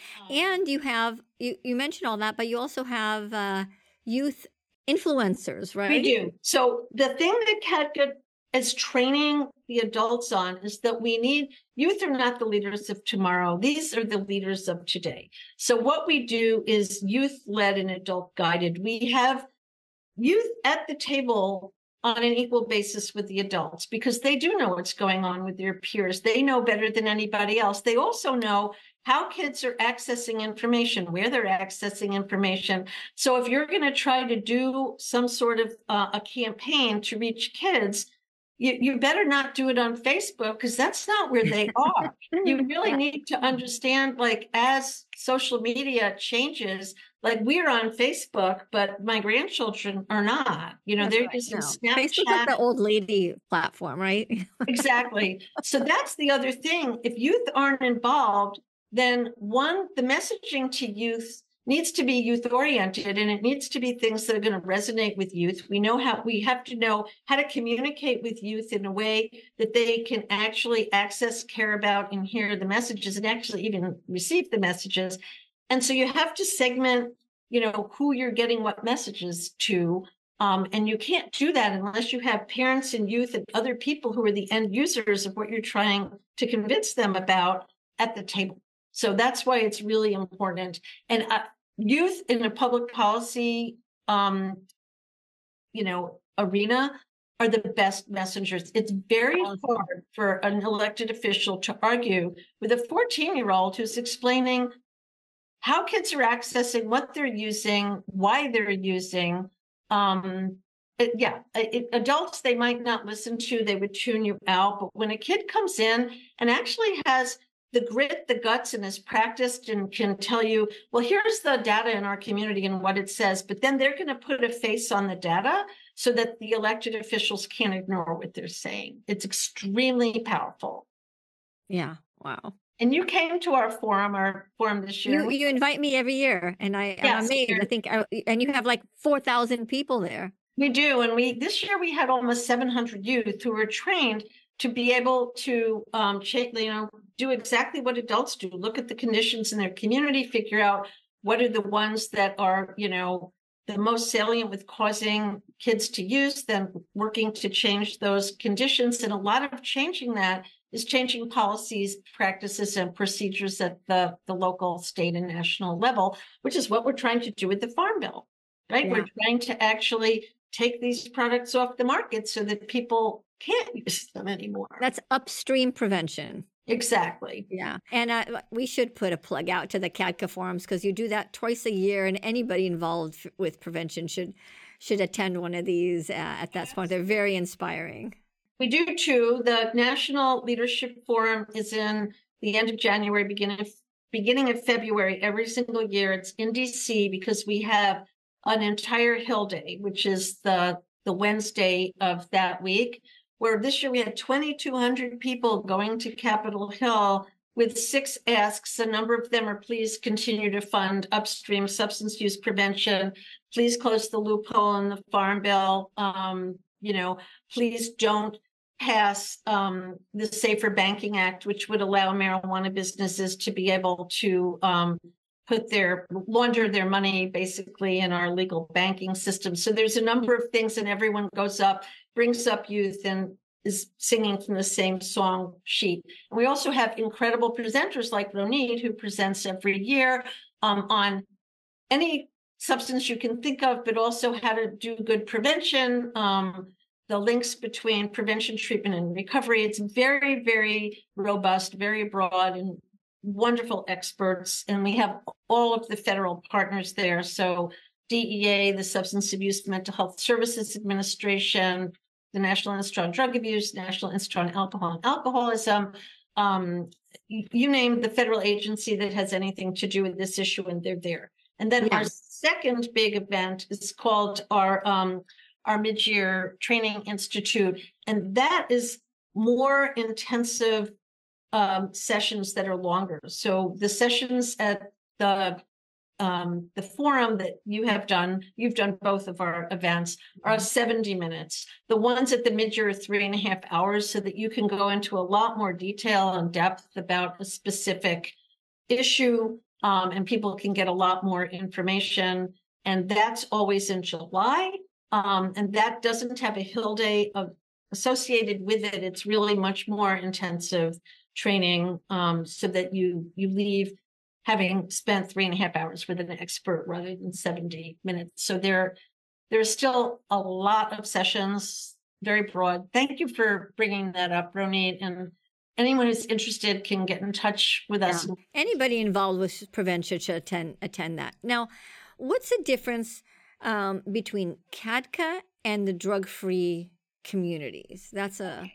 And you have, you, you mentioned all that, but you also have uh, youth influencers, right? We do. So the thing that CADCA is training the adults on is that we need, youth are not the leaders of tomorrow. These are the leaders of today. So what we do is youth-led and adult-guided. We have youth at the table on an equal basis with the adults because they do know what's going on with their peers. They know better than anybody else. They also know how kids are accessing information, where they're accessing information. So if you're going to try to do some sort of uh, a campaign to reach kids, you, you better not do it on Facebook because that's not where they are. You really Yeah. need to understand, like, as social media changes, like we're on Facebook, but my grandchildren are not. You know, That's they're right. using No, Facebook's like Snapchat. the old lady platform, right? Exactly. So that's the other thing. If youth aren't involved, then one, the messaging to youth needs to be youth oriented, and it needs to be things that are going to resonate with youth. We know how we have to know how to communicate with youth in a way that they can actually access, care about, and hear the messages, and actually even receive the messages. And so you have to segment, you know, who you're getting what messages to. Um, and you can't do that unless you have parents and youth and other people who are the end users of what you're trying to convince them about at the table. So that's why it's really important. And uh, youth in a public policy, um, you know, arena are the best messengers. It's very hard for an elected official to argue with a fourteen-year-old who's explaining how kids are accessing, what they're using, why they're using. Um, it, yeah, it, adults, they might not listen to, they would tune you out. But when a kid comes in and actually has the grit, the guts, and is practiced and can tell you, well, here's the data in our community and what it says, but then they're going to put a face on the data so that the elected officials can't ignore what they're saying. It's extremely powerful. Yeah. Wow. And you came to our forum, our forum this year. You you invite me every year, and I am Yes, amazed. I think, I, and you have like four thousand people there. We do, and we this year we had almost seven hundred youth who were trained to be able to, um, cha- you know, do exactly what adults do: look at the conditions in their community, figure out what are the ones that are, you know, the most salient with causing kids to use, then working to change those conditions. And a lot of changing that is changing policies, practices, and procedures at the, the local, state, and national level, which is what we're trying to do with the Farm Bill, right? Yeah. We're trying to actually take these products off the market so that people can't use them anymore. That's upstream prevention. Exactly. Yeah. And uh, we should put a plug out to the C A D C A forums, because you do that twice a year, and anybody involved f- with prevention should should attend one of these uh, at that point. They're very inspiring. We do too. The National Leadership Forum is in the end of January, beginning of, beginning of February every single year. It's in D C because we have an entire Hill Day, which is the, the Wednesday of that week, where this year we had twenty-two hundred people going to Capitol Hill with six asks. A number of them are, please continue to fund upstream substance use prevention. Please close the loophole in the Farm Bill. Um, you know, please don't pass um, the Safer Banking Act, which would allow marijuana businesses to be able to um, put their, launder their money basically in our legal banking system. So there's a number of things, and everyone goes up, brings up youth, and is singing from the same song sheet. And we also have incredible presenters like Ronit, who presents every year um, on any substance you can think of, but also how to do good prevention, um, the links between prevention, treatment, and recovery. It's very, very robust, very broad, and wonderful experts. And we have all of the federal partners there. So D E A, the Substance Abuse Mental Health Services Administration, the National Institute on Drug Abuse, National Institute on Alcohol and Alcoholism, um, you, you name the federal agency that has anything to do with this issue, and they're there. And then Yeah. our second big event is called our um, our mid-year training institute, and that is more intensive um, sessions that are longer. So the sessions at the um, the forum that you have done, you've done both of our events, are seventy minutes. The ones at the mid-year are three and a half hours, so that you can go into a lot more detail and depth about a specific issue, um, and people can get a lot more information. And that's always in July. Um, and that doesn't have a Hill Day of, associated with it. It's really much more intensive training, um, so that you you leave having spent three and a half hours with an expert rather than seventy minutes. So there, there's still a lot of sessions, very broad. Thank you for bringing that up, Ronit. And anyone who's interested can get in touch with us. Yeah. Anybody involved with prevention should attend attend that. Now, what's the difference um, between C A D C A and the drug-free communities? That's a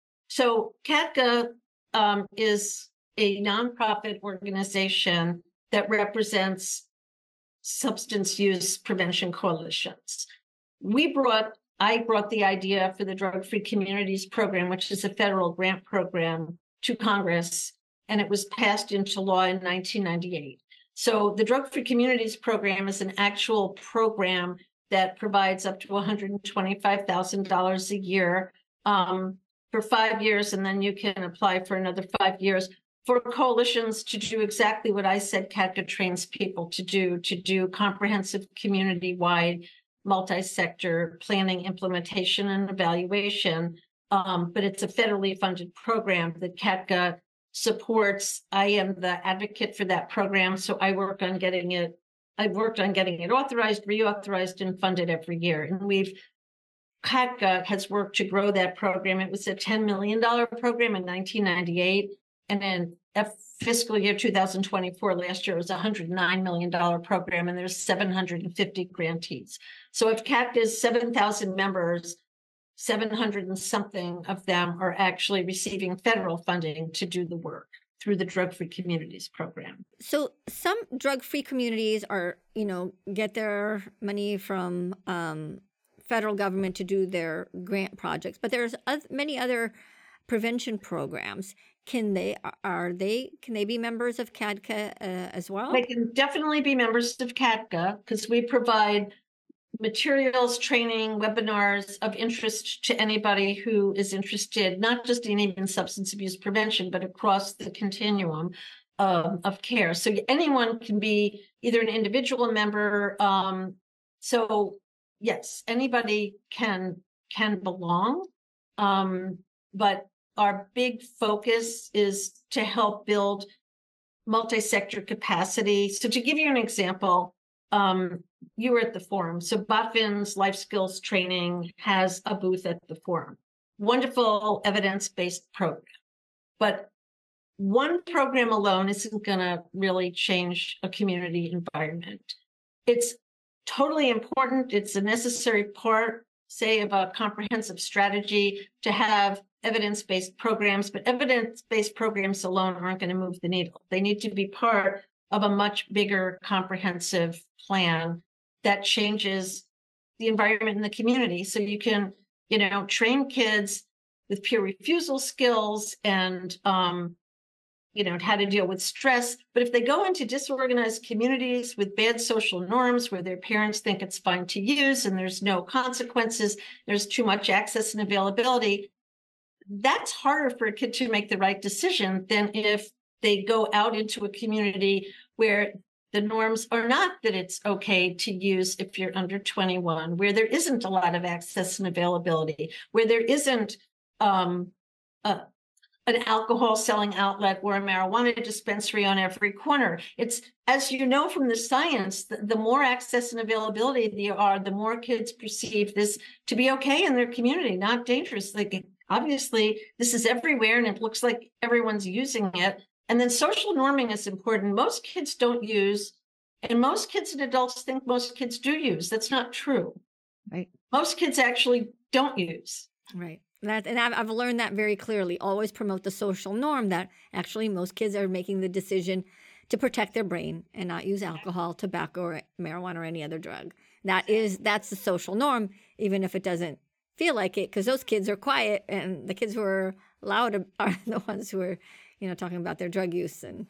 So C A D C A um, is a nonprofit organization that represents substance use prevention coalitions. We brought, I brought the idea for the Drug-Free Communities Program, which is a federal grant program, to Congress, and it was passed into law in nineteen ninety-eight. So the Drug-Free Communities Program is an actual program that provides up to one hundred twenty-five thousand dollars a year um, for five years, and then you can apply for another five years for coalitions to do exactly what I said C A D C A trains people to do, to do comprehensive community-wide multi-sector planning, implementation, and evaluation. Um, but it's a federally funded program that C A D C A supports. I am the advocate for that program, so I work on getting it. I've worked on getting it authorized, reauthorized, and funded every year. And we've C A D C A has worked to grow that program. It was a ten million dollars program in nineteen ninety-eight. And in F fiscal year two thousand twenty-four, last year, it was a one hundred nine million dollars program, and there's seven hundred fifty grantees. So if C A D C A is seven thousand members, seven hundred and something of them are actually receiving federal funding to do the work through the Drug-Free Communities Program. So some drug-free communities are, you know, get their money from um, federal government to do their grant projects, but there's other, many other prevention programs. Can they, are they, can they be members of C A D C A uh, as well? They can definitely be members of C A D C A because we provide materials, training, webinars of interest to anybody who is interested, not just in even substance abuse prevention, but across the continuum um, of care. So anyone can be either an individual member. Um, so yes, anybody can, can belong. Um, but our big focus is to help build multi-sector capacity. So to give you an example, um, you were at the forum. So Botvin's Life Skills Training has a booth at the forum. Wonderful evidence-based program. But one program alone isn't going to really change a community environment. It's totally important. It's a necessary part, say, of a comprehensive strategy to have evidence-based programs, but evidence-based programs alone aren't going to move the needle. They need to be part of a much bigger comprehensive plan that changes the environment in the community. So you can, you know, train kids with peer refusal skills and, um, you know, how to deal with stress. But if they go into disorganized communities with bad social norms where their parents think it's fine to use and there's no consequences, there's too much access and availability, that's harder for a kid to make the right decision than if they go out into a community where the norms are not that it's okay to use if you're under twenty-one, where there isn't a lot of access and availability, where there isn't um, a, an alcohol selling outlet or a marijuana dispensary on every corner. It's, as you know from the science, the, the more access and availability there are, the more kids perceive this to be okay in their community, not dangerous. Like, obviously, this is everywhere and it looks like everyone's using it. And then social norming is important. Most kids don't use, and most kids and adults think most kids do use. That's not true. Right. Most kids actually don't use. Right. That, and I've, I've learned that very clearly. Always promote the social norm that actually most kids are making the decision to protect their brain and not use alcohol, tobacco, or marijuana, or any other drug. That is, that's the social norm, even if it doesn't feel like it, because those kids are quiet, and the kids who are loud are the ones who are, you know, talking about their drug use. And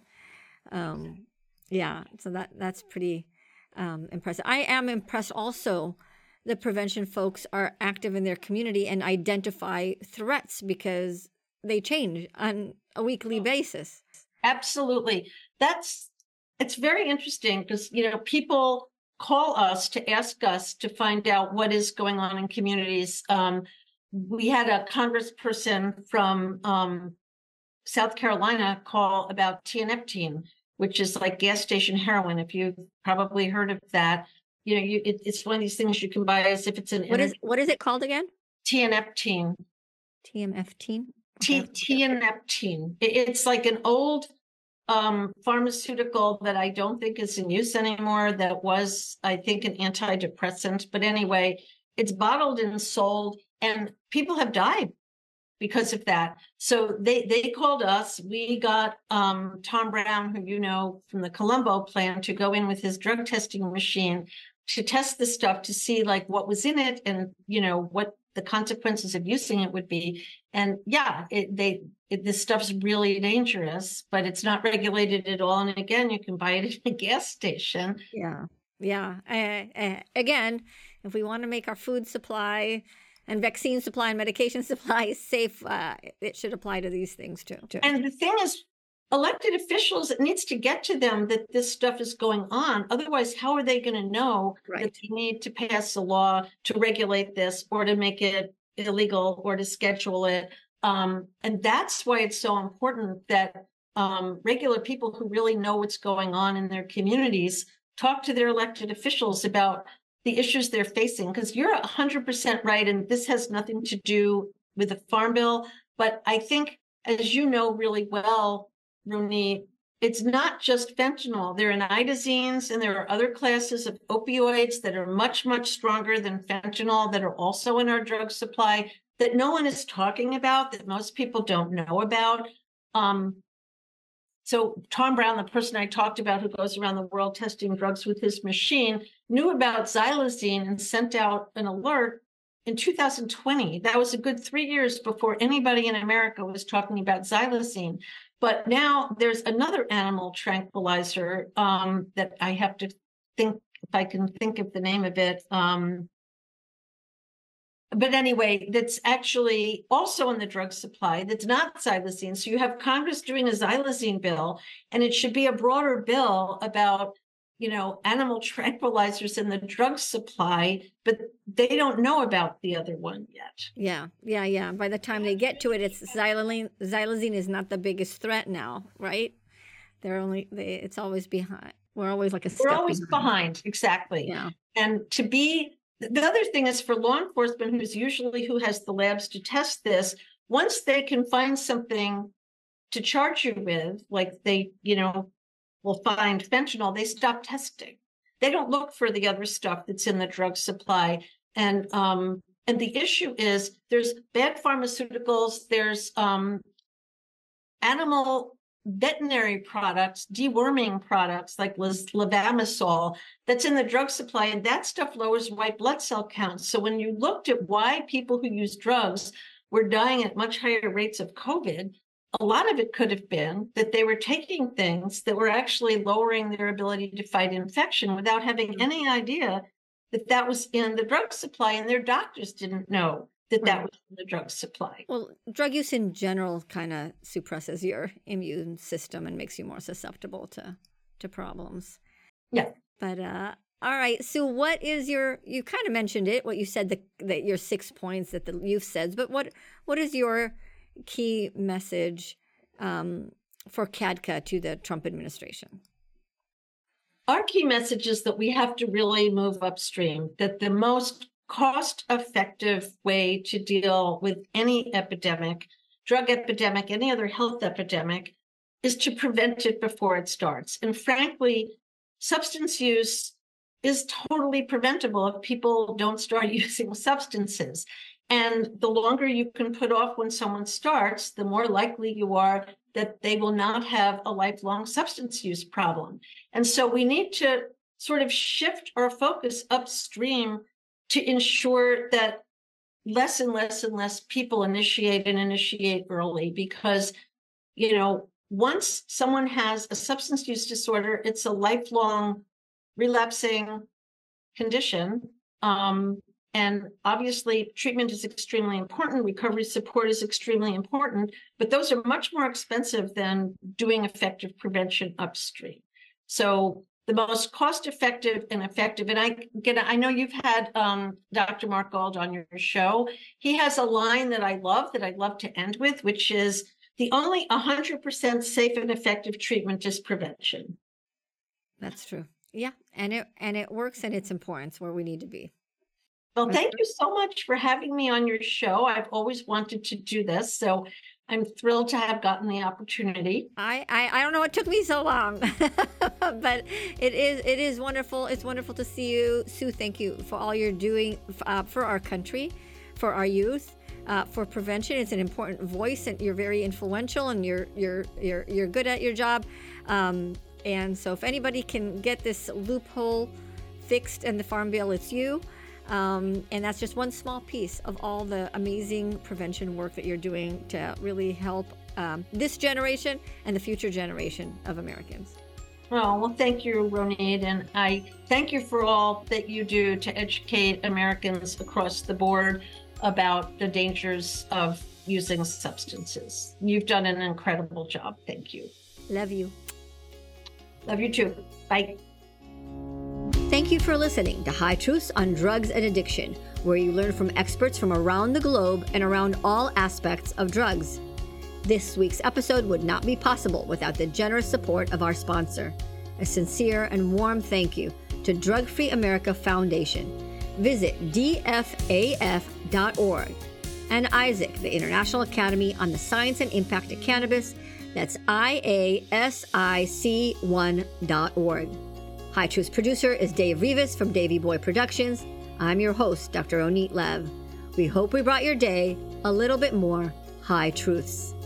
um, yeah, so that that's pretty um, impressive. I am impressed also that prevention folks are active in their community and identify threats because they change on a weekly basis. Absolutely. That's, it's very interesting because, you know, people call us to ask us to find out what is going on in communities. Um, we had a congressperson from um, South Carolina call about tianeptine, which is like gas station heroin. If you've probably heard of that, you know, you, it, it's one of these things you can buy as if it's an what is what is it called again? Tianeptine. Tianeptine. T tianeptine. It, it's like an old um, pharmaceutical that I don't think is in use anymore. That was, I think, an antidepressant. But anyway, it's bottled and sold, and people have died because of that. So they they called us. We got um, Tom Brown, who you know from the Colombo plan, to go in with his drug testing machine to test the stuff to see like what was in it and you know what the consequences of using it would be. And yeah, it, they it, this stuff's really dangerous, but it's not regulated at all. And again, you can buy it at a gas station. Yeah, yeah. Uh, uh, again, if we want to make our food supply and vaccine supply and medication supply safe, uh, it should apply to these things too. And the thing is, elected officials, it needs to get to them that this stuff is going on. Otherwise, how are they going to know Right. that they need to pass a law to regulate this or to make it illegal or to schedule it? Um, and that's why it's so important that um, regular people who really know what's going on in their communities talk to their elected officials about the issues they're facing, because you're one hundred percent right, and this has nothing to do with the Farm Bill. But I think, as you know really well, Ronit, it's not just fentanyl. There are nitazenes and there are other classes of opioids that are much, much stronger than fentanyl that are also in our drug supply that no one is talking about, that most people don't know about. Um, so Tom Brown, the person I talked about who goes around the world testing drugs with his machine, knew about xylazine and sent out an alert in two thousand twenty. That was a good three years before anybody in America was talking about xylazine. But now there's another animal tranquilizer um, that I have to think if I can think of the name of it. Um, but anyway, that's actually also in the drug supply. That's not xylazine. So you have Congress doing a xylazine bill, and it should be a broader bill about, you know, animal tranquilizers in the drug supply, but they don't know about the other one yet. Yeah, yeah, yeah. By the time they get to it, it's xylazine. Xylazine is not the biggest threat now, right? They're only. They, it's always behind. We're always like a step We're always behind. behind. Exactly. Yeah. And to be the other thing is for law enforcement, who's usually who has the labs to test this. Once they can find something to charge you with, like they, you know, will find fentanyl, they stop testing. They don't look for the other stuff that's in the drug supply. And um, and the issue is there's bad pharmaceuticals, there's um, animal veterinary products, deworming products like levamisole that's in the drug supply, and that stuff lowers white blood cell counts. So when you looked at why people who use drugs were dying at much higher rates of COVID, a lot of it could have been that they were taking things that were actually lowering their ability to fight infection without having any idea that that was in the drug supply, and their doctors didn't know that that was in the drug supply. Well, drug use in general kind of suppresses your immune system and makes you more susceptible to, to problems. Yeah. But, uh, all right. So what is your, you kind of mentioned it, what you said, the, that your six points that the youth says, but what, what is your key message um, for C A D C A to the Trump administration? Our key message is that we have to really move upstream, that the most cost-effective way to deal with any epidemic, drug epidemic, any other health epidemic, is to prevent it before it starts. And frankly, substance use is totally preventable if people don't start using substances. And the longer you can put off when someone starts, the more likely you are that they will not have a lifelong substance use problem. And so we need to sort of shift our focus upstream to ensure that less and less and less people initiate and initiate early, because, you know, once someone has a substance use disorder, it's a lifelong relapsing condition. Um, and obviously treatment is extremely important. Recovery support is extremely important, but those are much more expensive than doing effective prevention upstream. So the most cost-effective and effective, and I get, I know you've had um, Doctor Mark Gold on your show. He has a line that I love, that I'd love to end with, which is the only one hundred percent safe and effective treatment is prevention. That's true. Yeah, and it and it works, and it's important. It's where we need to be. Well, thank you so much for having me on your show. I've always wanted to do this, so I'm thrilled to have gotten the opportunity. I, I, I don't know what took me so long, but it is it is wonderful. It's wonderful to see you, Sue. Thank you for all you're doing uh, for our country, for our youth, uh, for prevention. It's an important voice, and you're very influential, and you're you're you're you're good at your job. Um, and so, if anybody can get this loophole fixed in the Farm Bill, it's you. Um, and that's just one small piece of all the amazing prevention work that you're doing to really help um, this generation and the future generation of Americans. Oh, well, thank you, Ronit. And I thank you for all that you do to educate Americans across the board about the dangers of using substances. You've done an incredible job. Thank you. Love you. Love you too. Bye. Thank you for listening to High Truths on Drugs and Addiction, where you learn from experts from around the globe and around all aspects of drugs. This week's episode would not be possible without the generous support of our sponsor. A sincere and warm thank you to Drug Free America Foundation. Visit D F A F dot org. And Isaac, the International Academy on the Science and Impact of Cannabis. That's I A S I C one dot org. High Truths producer is Dave Rivas from Davey Boy Productions. I'm your host, Doctor Ronit Lev. We hope we brought your day a little bit more High Truths.